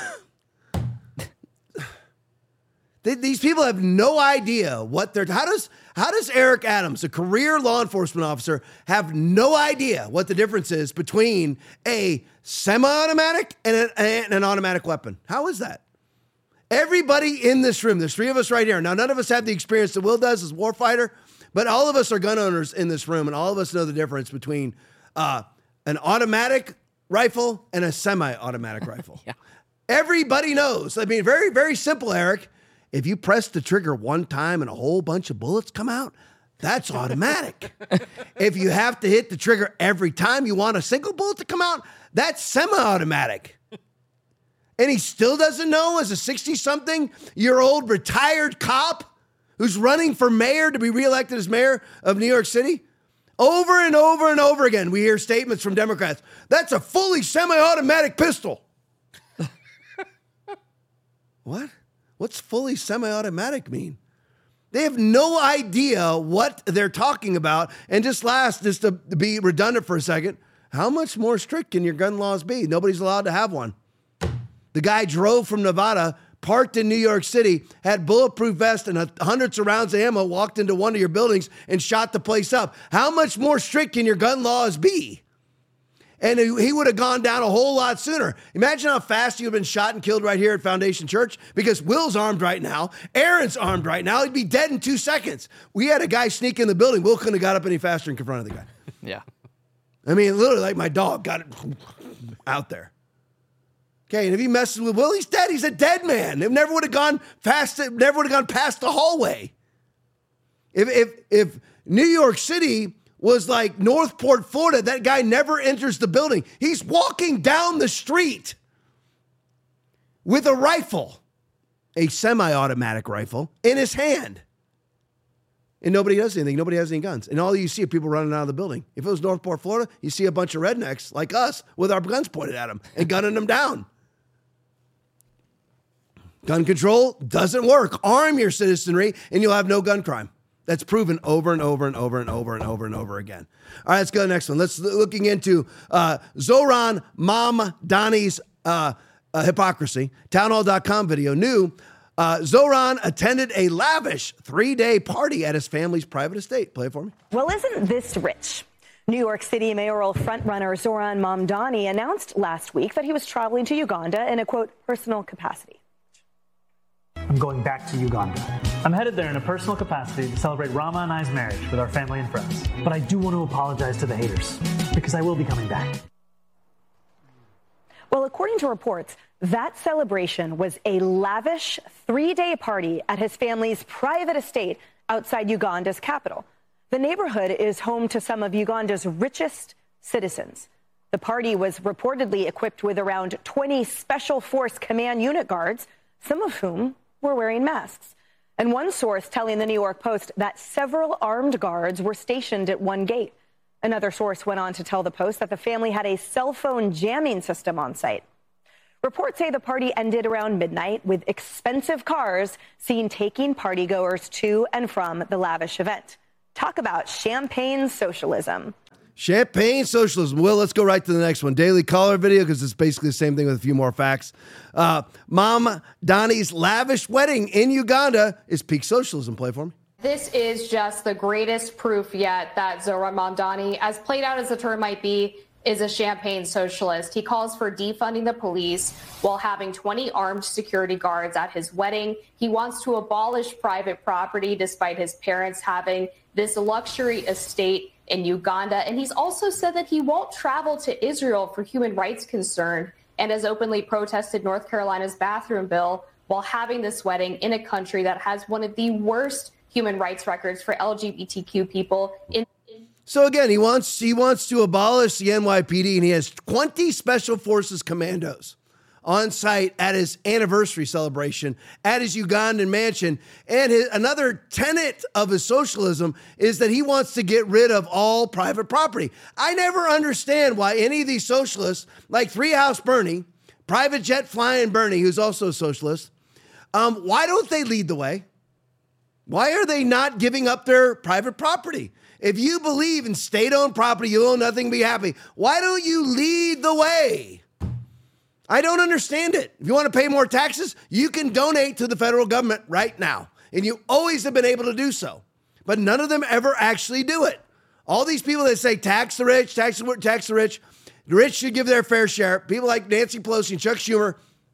they, these people have no idea what they're. How does how does Eric Adams, a career law enforcement officer, have no idea what the difference is between a semi-automatic and, a, and an automatic weapon? How is that? Everybody in this room, there's three of us right here. Now, none of us have the experience that Will does as warfighter. But all of us are gun owners in this room, and all of us know the difference between uh, an automatic rifle and a semi-automatic rifle. Yeah. Everybody knows. I mean, very, very simple, Eric. If you press the trigger one time and a whole bunch of bullets come out, that's automatic. If you have to hit the trigger every time you want a single bullet to come out, that's semi-automatic. And he still doesn't know, as a sixty-something-year-old retired cop who's running for mayor to be reelected as mayor of New York City. Over and over and over again, we hear statements from Democrats. That's a fully semi-automatic pistol. What? What's fully semi-automatic mean? They have no idea what they're talking about. And just last, just to be redundant for a second, how much more strict can your gun laws be? Nobody's allowed to have one. The guy drove from Nevada, parked in New York City, had bulletproof vest and hundreds of rounds of ammo, walked into one of your buildings and shot the place up. How much more strict can your gun laws be? And he would have gone down a whole lot sooner. Imagine how fast you'd have been shot and killed right here at Foundation Church, because Will's armed right now. Aaron's armed right now. He'd be dead in two seconds. We had a guy sneak in the building. Will couldn't have got up any faster and confronted the guy. Yeah. I mean, literally like my dog got it out there. Okay, and if he messes with Will, he's dead. He's a dead man. It never would have gone fast. Never would have gone past the hallway. If if if New York City was like Northport, Florida, that guy never enters the building. He's walking down the street with a rifle, a semi-automatic rifle, in his hand. and nobody does anything. Nobody has any guns. And all you see are people running out of the building. If it was Northport, Florida, you see a bunch of rednecks like us with our guns pointed at them and gunning them down. Gun control doesn't work. Arm your citizenry and you'll have no gun crime. That's proven over and over and over and over and over and over again. All right, let's go to the next one. Let's looking into uh, Zohran Mamdani's uh, uh, hypocrisy. Townhall dot com video. New, uh, Zohran attended a lavish three-day party at his family's private estate. Play it for me. Well, isn't this rich? New York City mayoral frontrunner Zohran Mamdani announced last week that he was traveling to Uganda in a, quote, personal capacity. I'm going back to Uganda. I'm headed there in a personal capacity to celebrate Rama and I's marriage with our family and friends. But I do want to apologize to the haters, because I will be coming back. Well, according to reports, that celebration was a lavish three-day party at his family's private estate outside Uganda's capital. The neighborhood is home to some of Uganda's richest citizens. The party was reportedly equipped with around twenty Special Force Command unit guards, some of whom were wearing masks. And one source telling the New York Post that several armed guards were stationed at one gate. Another source went on to tell the Post that the family had a cell phone jamming system on site. Reports say the party ended around midnight with expensive cars seen taking partygoers to and from the lavish event. Talk about champagne socialism. Champagne socialism. Well, let's go right to the next one. Daily Caller video, because it's basically the same thing with a few more facts. Uh, Mamdani's lavish wedding in Uganda is peak socialism. Play for me. This is just the greatest proof yet that Zohran Mamdani, as played out as the term might be, is a champagne socialist. He calls for defunding the police while having twenty armed security guards at his wedding. He wants to abolish private property despite his parents having this luxury estate in Uganda. And he's also said that he won't travel to Israel for human rights concern, and has openly protested North Carolina's bathroom bill while having this wedding in a country that has one of the worst human rights records for L G B T Q people. In- so again, he wants he wants to abolish the N Y P D, and he has twenty Special Forces commandos on site at his anniversary celebration at his Ugandan mansion. And his, another tenet of his socialism is that he wants to get rid of all private property. I never understand why any of these socialists, like Three House Bernie, Private Jet Flying Bernie, who's also a socialist, um, why don't they lead the way? Why are they not giving up their private property? If you believe in state-owned property, you own nothing, be happy. Why don't you lead the way? I don't understand it. If you want to pay more taxes, you can donate to the federal government right now. And you always have been able to do so. But none of them ever actually do it. All these people that say tax the rich, tax the, tax the rich, the rich should give their fair share. People like Nancy Pelosi and Chuck Schumer,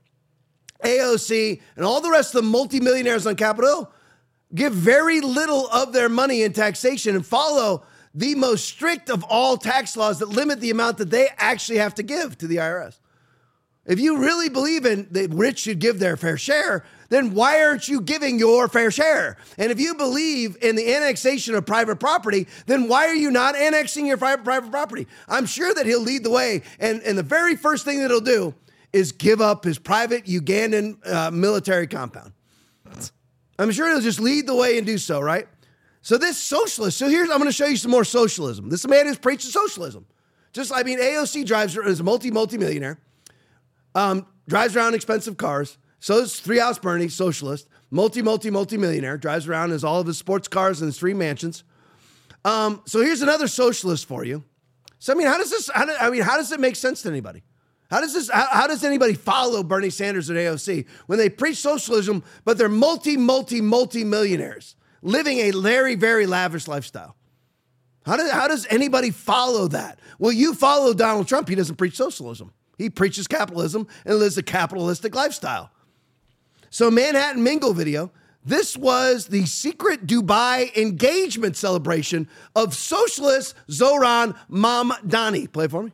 A O C, and all the rest of the multimillionaires on Capitol Hill give very little of their money in taxation and follow the most strict of all tax laws that limit the amount that they actually have to give to the I R S. If you really believe in the rich should give their fair share, then why aren't you giving your fair share? And if you believe in the annexation of private property, then why are you not annexing your private property? I'm sure that he'll lead the way. And, and the very first thing that he'll do is give up his private Ugandan uh, military compound. I'm sure he'll just lead the way and do so, right? So this socialist, so here's, I'm going to show you some more socialism. This man is preaching socialism. Just, I mean, A O C drives, is a multi, multi-millionaire. Um, drives around in expensive cars. So is Three House Bernie, socialist, multi, multi, multi-millionaire, drives around in all of his sports cars and his three mansions. Um, so here's another socialist for you. So, I mean, how does this, how do, I mean, how does it make sense to anybody? How does this, how, how does anybody follow Bernie Sanders and A O C when they preach socialism, but they're multi, multi, multi-millionaires living a very, very lavish lifestyle? How does, how does anybody follow that? Well, you follow Donald Trump. He doesn't preach socialism. He preaches capitalism and lives a capitalistic lifestyle. So Manhattan Mingle video. This was the secret Dubai engagement celebration of socialist Zohran Mamdani. Play it for me.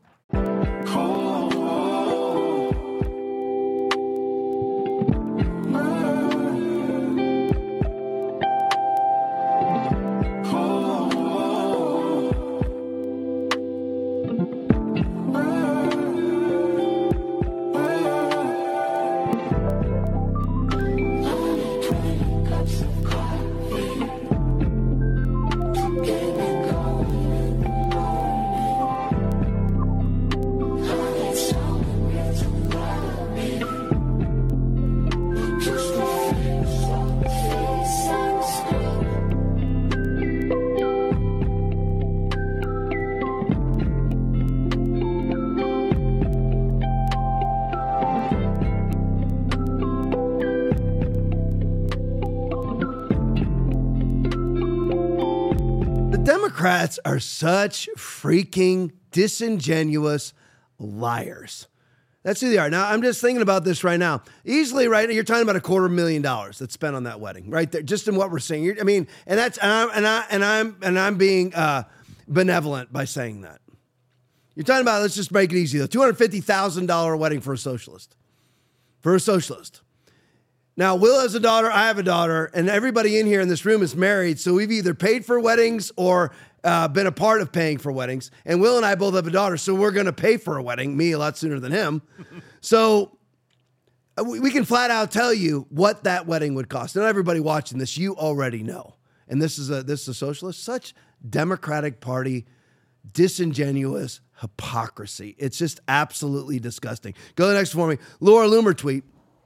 Democrats are such freaking disingenuous liars. That's who they are. Now, I'm just thinking about this right now. Easily, right now, you're talking about a quarter million dollars that's spent on that wedding, right there, just in what we're saying. You're, I mean, and that's and I'm and I and I'm and I'm being uh, benevolent by saying that. You're talking about, let's just make it easy though, two hundred fifty thousand dollars wedding for a socialist. For a socialist. Now, Will has a daughter, I have a daughter, and everybody in here in this room is married, so we've either paid for weddings or uh, been a part of paying for weddings. And Will and I both have a daughter, so we're going to pay for a wedding, me a lot sooner than him. So we, we can flat out tell you what that wedding would cost. And everybody watching this, you already know. And this is a this is a socialist, such Democratic Party disingenuous hypocrisy. It's just absolutely disgusting. Go to the next one for me. Laura Loomer tweet.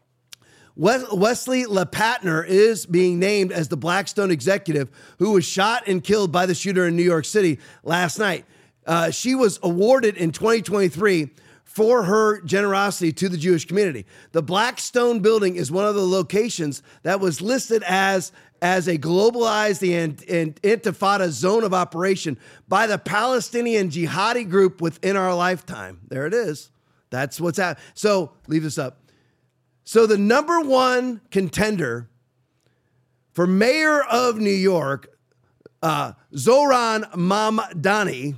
Wesley LePatner is being named as the Blackstone executive who was shot and killed by the shooter in New York City last night. Uh, she was awarded in twenty twenty-three for her generosity to the Jewish community. The Blackstone building is one of the locations that was listed as, as a globalized and, and intifada zone of operation by the Palestinian jihadi group within our lifetime. There it is. That's what's happening. So leave this up. So the number one contender for mayor of New York, uh, Zohran Mamdani,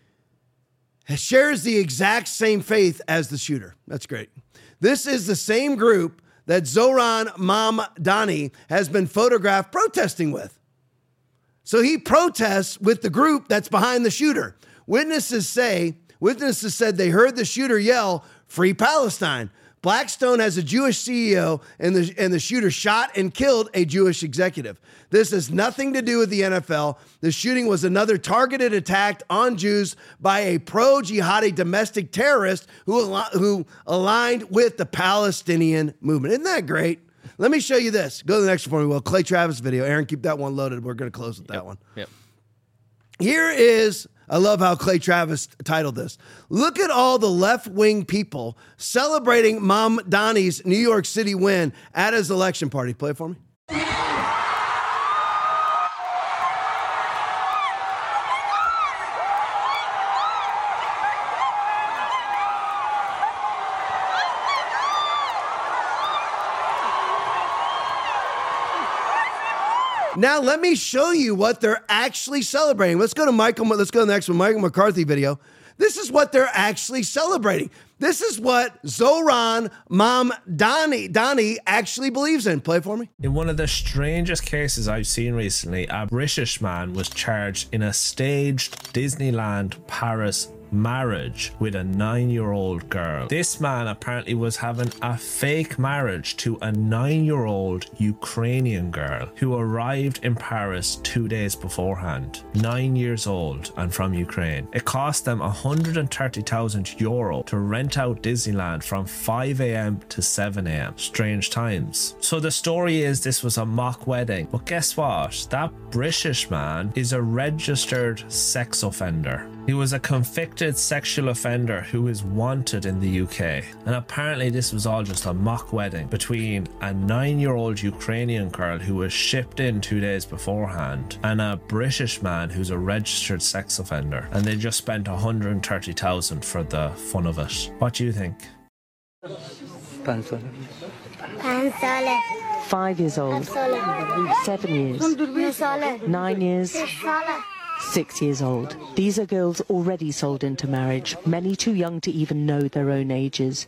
shares the exact same faith as the shooter. That's great. This is the same group that Zohran Mamdani has been photographed protesting with. So he protests with the group that's behind the shooter. Witnesses say, witnesses said they heard the shooter yell, "Free Palestine." Blackstone has a Jewish C E O, and the, and the shooter shot and killed a Jewish executive. This has nothing to do with the N F L. The shooting was another targeted attack on Jews by a pro-jihadi domestic terrorist who, who aligned with the Palestinian movement. Isn't that great? Let me show you this. Go to the next one for me, Will. Clay Travis video. Aaron, keep that one loaded. We're going to close with that yep. one. Yep. Here is... I love how Clay Travis titled this. Look at all the left-wing people celebrating Mamdani's New York City win at his election party. Play it for me. Now, let me show you what they're actually celebrating. Let's go to Michael. Let's go to the next one. Michael McCarthy video. This is what they're actually celebrating. This is what Zohran Mamdani Dani actually believes in. Play for me. In one of the strangest cases I've seen recently, a British man was charged in a staged Disneyland Paris marriage with a nine-year-old girl. This man apparently was having a fake marriage to a nine-year-old Ukrainian girl who arrived in Paris two days beforehand. Nine years old and from Ukraine. It cost them one hundred thirty thousand euro to rent out Disneyland from five a.m. to seven a.m. Strange times. So the story is this was a mock wedding, but guess what? That British man is a registered sex offender. He was a convicted sexual offender who is wanted in the U K. And apparently this was all just a mock wedding between a nine-year-old Ukrainian girl who was shipped in two days beforehand and a British man who's a registered sex offender. And they just spent one hundred thirty thousand for the fun of it. What do you think? Five years old. Seven years. Nine years. Six years old. These are girls already sold into marriage, many too young to even know their own ages.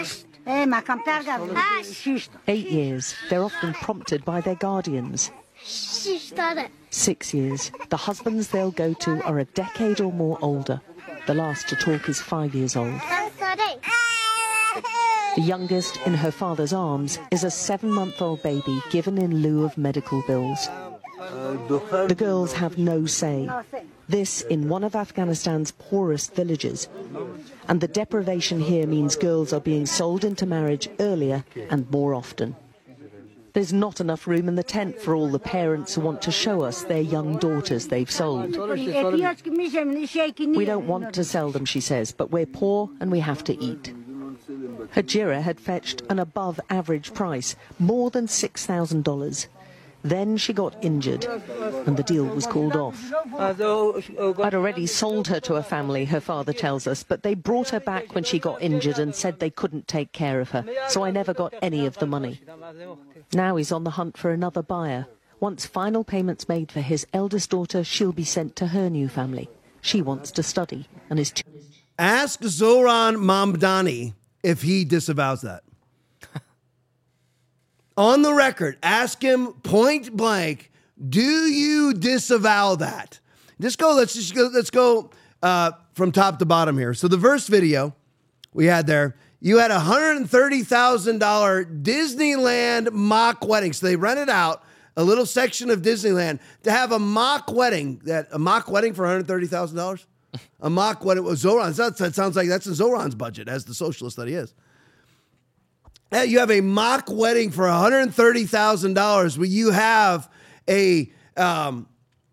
Eight years. They're often prompted by their guardians. Six years. The husbands they'll go to are a decade or more older. The last to talk is five years old. The youngest, in her father's arms, is a seven-month-old baby given in lieu of medical bills. The girls have no say. This in one of Afghanistan's poorest villages. And the deprivation here means girls are being sold into marriage earlier and more often. There's not enough room in the tent for all the parents who want to show us their young daughters they've sold. We don't want to sell them, she says, but we're poor and we have to eat. Hajira had fetched an above-average price, more than six thousand dollars. Then she got injured, and the deal was called off. I'd already sold her to a family, her father tells us, but they brought her back when she got injured and said they couldn't take care of her, so I never got any of the money. Now he's on the hunt for another buyer. Once final payments made for his eldest daughter, she'll be sent to her new family. She wants to study and is too... Ask Zoran Mamdani if he disavows that. On the record, ask him point blank, do you disavow that? Just go, let's just go, let's go uh, from top to bottom here. So the first video we had there, you had a one hundred thirty thousand dollars Disneyland mock wedding. So they rented out a little section of Disneyland to have a mock wedding. That a mock wedding for one hundred thirty thousand dollars? A mock wedding with Zoran. That sounds like that's in Zoran's budget, as the socialist that he is. You have a mock wedding for one hundred thirty thousand dollars where you have a um,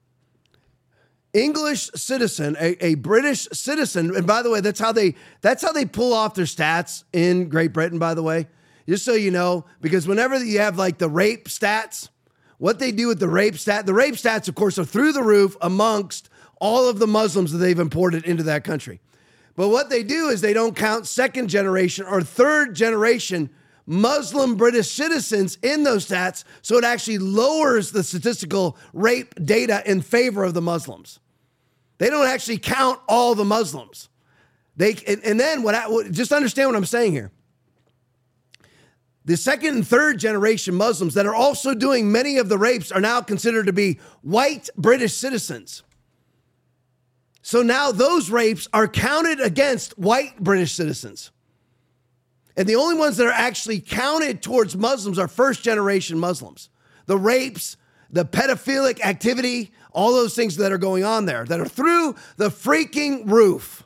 English citizen, a, a British citizen. And by the way, that's how they that's how they pull off their stats in Great Britain, by the way. Just so you know, because whenever you have like the rape stats, what they do with the rape stat, the rape stats, of course, are through the roof amongst all of the Muslims that they've imported into that country. But what they do is they don't count second generation or third generation Muslim British citizens in those stats, so it actually lowers the statistical rape data in favor of the Muslims. They don't actually count all the Muslims. They and, and then what? I, just understand what I'm saying here. The second and third generation Muslims that are also doing many of the rapes are now considered to be white British citizens. So now those rapes are counted against white British citizens. And the only ones that are actually counted towards Muslims are first-generation Muslims. The rapes, the pedophilic activity, all those things that are going on there that are through the freaking roof.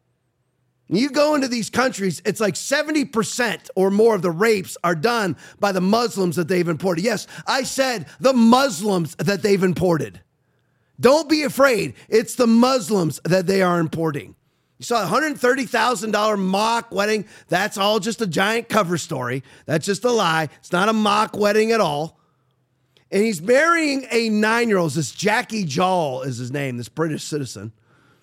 You go into these countries, it's like seventy percent or more of the rapes are done by the Muslims that they've imported. Yes, I said the Muslims that they've imported. Don't be afraid. It's the Muslims that they are importing. You saw a one hundred thirty thousand dollars mock wedding. That's all just a giant cover story. That's just a lie. It's not a mock wedding at all. And he's marrying a nine-year-old. This Jackie Jall is his name, this British citizen.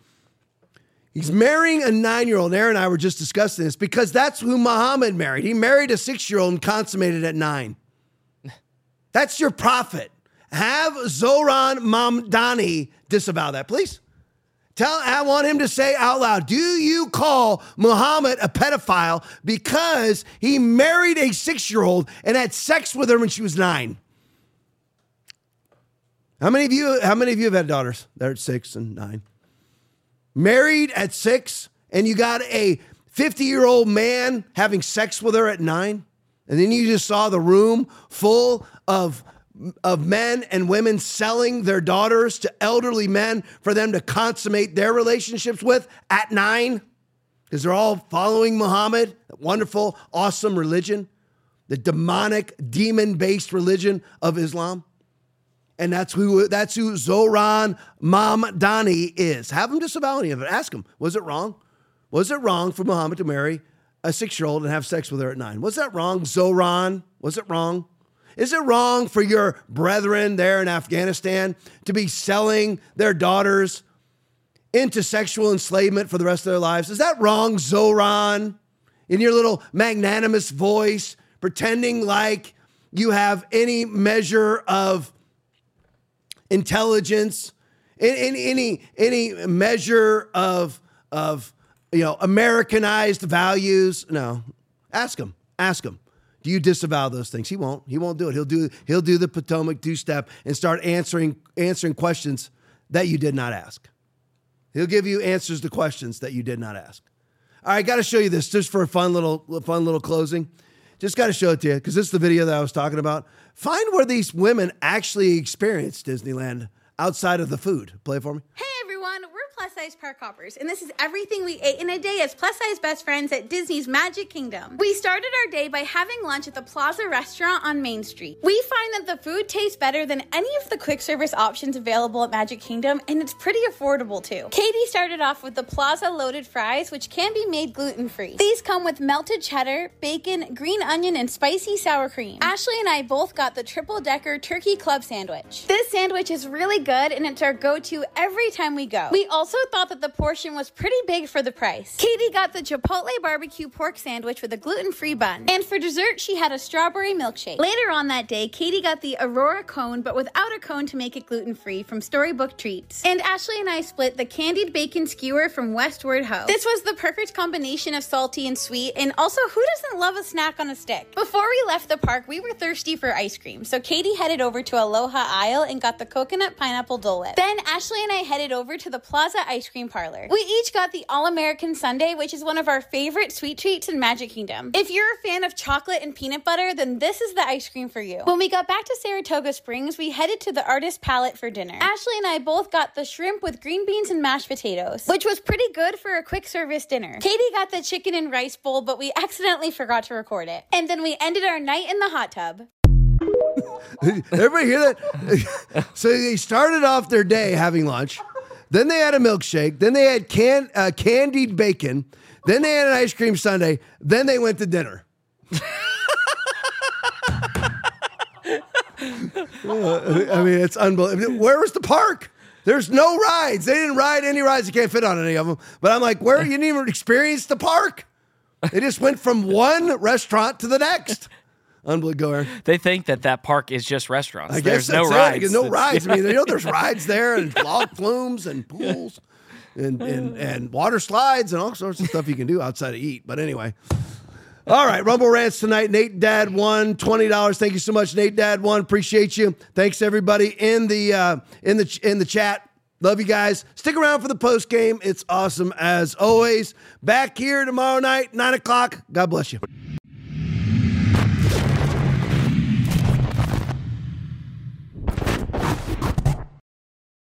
He's marrying a nine-year-old. Aaron and I were just discussing this because that's who Muhammad married. He married a six-year-old and consummated at nine. That's your prophet. Have Zoran Mamdani disavow that, please. Tell, I want him to say out loud, do you call Muhammad a pedophile because he married a six-year-old and had sex with her when she was nine? How many of you, how many of you have had daughters? They're at six and nine. Married at six, and you got a fifty-year-old man having sex with her at nine? And then you just saw the room full of of men and women selling their daughters to elderly men for them to consummate their relationships with at nine, because they're all following Muhammad, that wonderful, awesome religion, the demonic, demon-based religion of Islam. And that's who that's who Zoran Mamdani is. Have him disavow any of it. Ask him, was it wrong? Was it wrong for Muhammad to marry a six-year-old and have sex with her at nine? Was that wrong, Zoran? Was it wrong? Is it wrong for your brethren there in Afghanistan to be selling their daughters into sexual enslavement for the rest of their lives? Is that wrong, Zoran? In your little magnanimous voice, pretending like you have any measure of intelligence, any any any measure of of you know Americanized values? No, ask him. Ask him. Do you disavow those things? He won't. He won't do it. He'll do he'll do the Potomac two-step and start answering answering questions that you did not ask. He'll give you answers to questions that you did not ask. All right, got to show you this just for a fun little fun little closing. Just got to show it to you because this is the video that I was talking about. Find where these women actually experienced Disneyland outside of the food. Play it for me. Hey everyone, we're Plus Size Park Hoppers, and this is everything we ate in a day as plus-size best friends at Disney's Magic Kingdom. We started our day by having lunch at the Plaza Restaurant on Main Street. We find that the food tastes better than any of the quick service options available at Magic Kingdom, and it's pretty affordable too. Katie started off with the Plaza Loaded Fries, which can be made gluten-free. These come with melted cheddar, bacon, green onion, and spicy sour cream. Ashley and I both got the triple-decker turkey club sandwich. This sandwich is really good, and it's our go-to every time we go. We also thought that the portion was pretty big for the price. Katie got the Chipotle barbecue pork sandwich with a gluten-free bun. And for dessert, she had a strawberry milkshake. Later on that day, Katie got the Aurora cone, but without a cone to make it gluten-free from Storybook Treats. And Ashley and I split the candied bacon skewer from Westward Ho. This was the perfect combination of salty and sweet, and also, who doesn't love a snack on a stick? Before we left the park, we were thirsty for ice cream, so Katie headed over to Aloha Isle and got the coconut pineapple Dole Whip. Then Ashley and I headed over to the Plaza Ice Cream Parlor. We each got the All-American Sundae, which is one of our favorite sweet treats in Magic Kingdom. If you're a fan of chocolate and peanut butter, then this is the ice cream for you. When we got back to Saratoga Springs, we headed to the Artist Palette for dinner. Ashley and I both got the shrimp with green beans and mashed potatoes, which was pretty good for a quick service dinner. Katie got the chicken and rice bowl, but we accidentally forgot to record it. And then we ended our night in the hot tub. Everybody hear that? So they started off their day having lunch. Then they had a milkshake. Then they had can, uh, candied bacon. Then they had an ice cream sundae. Then they went to dinner. I mean, it's unbelievable. Where was the park? There's no rides. They didn't ride any rides. You can't fit on any of them. But I'm like, where? You didn't even experience the park. They just went from one restaurant to the next. Unbelievable. They think that that park is just restaurants. I guess there's no it. rides. No rides. I mean, you know, there's rides there and log flumes and pools and, and, and water slides and all sorts of stuff you can do outside of eat. But anyway. All right, Rumble Rants tonight. Nate Dad won twenty dollars. Thank you so much, Nate Dad won. Appreciate you. Thanks everybody in the uh, in the in the chat. Love you guys. Stick around for the post game. It's awesome as always. Back here tomorrow night, nine o'clock. God bless you.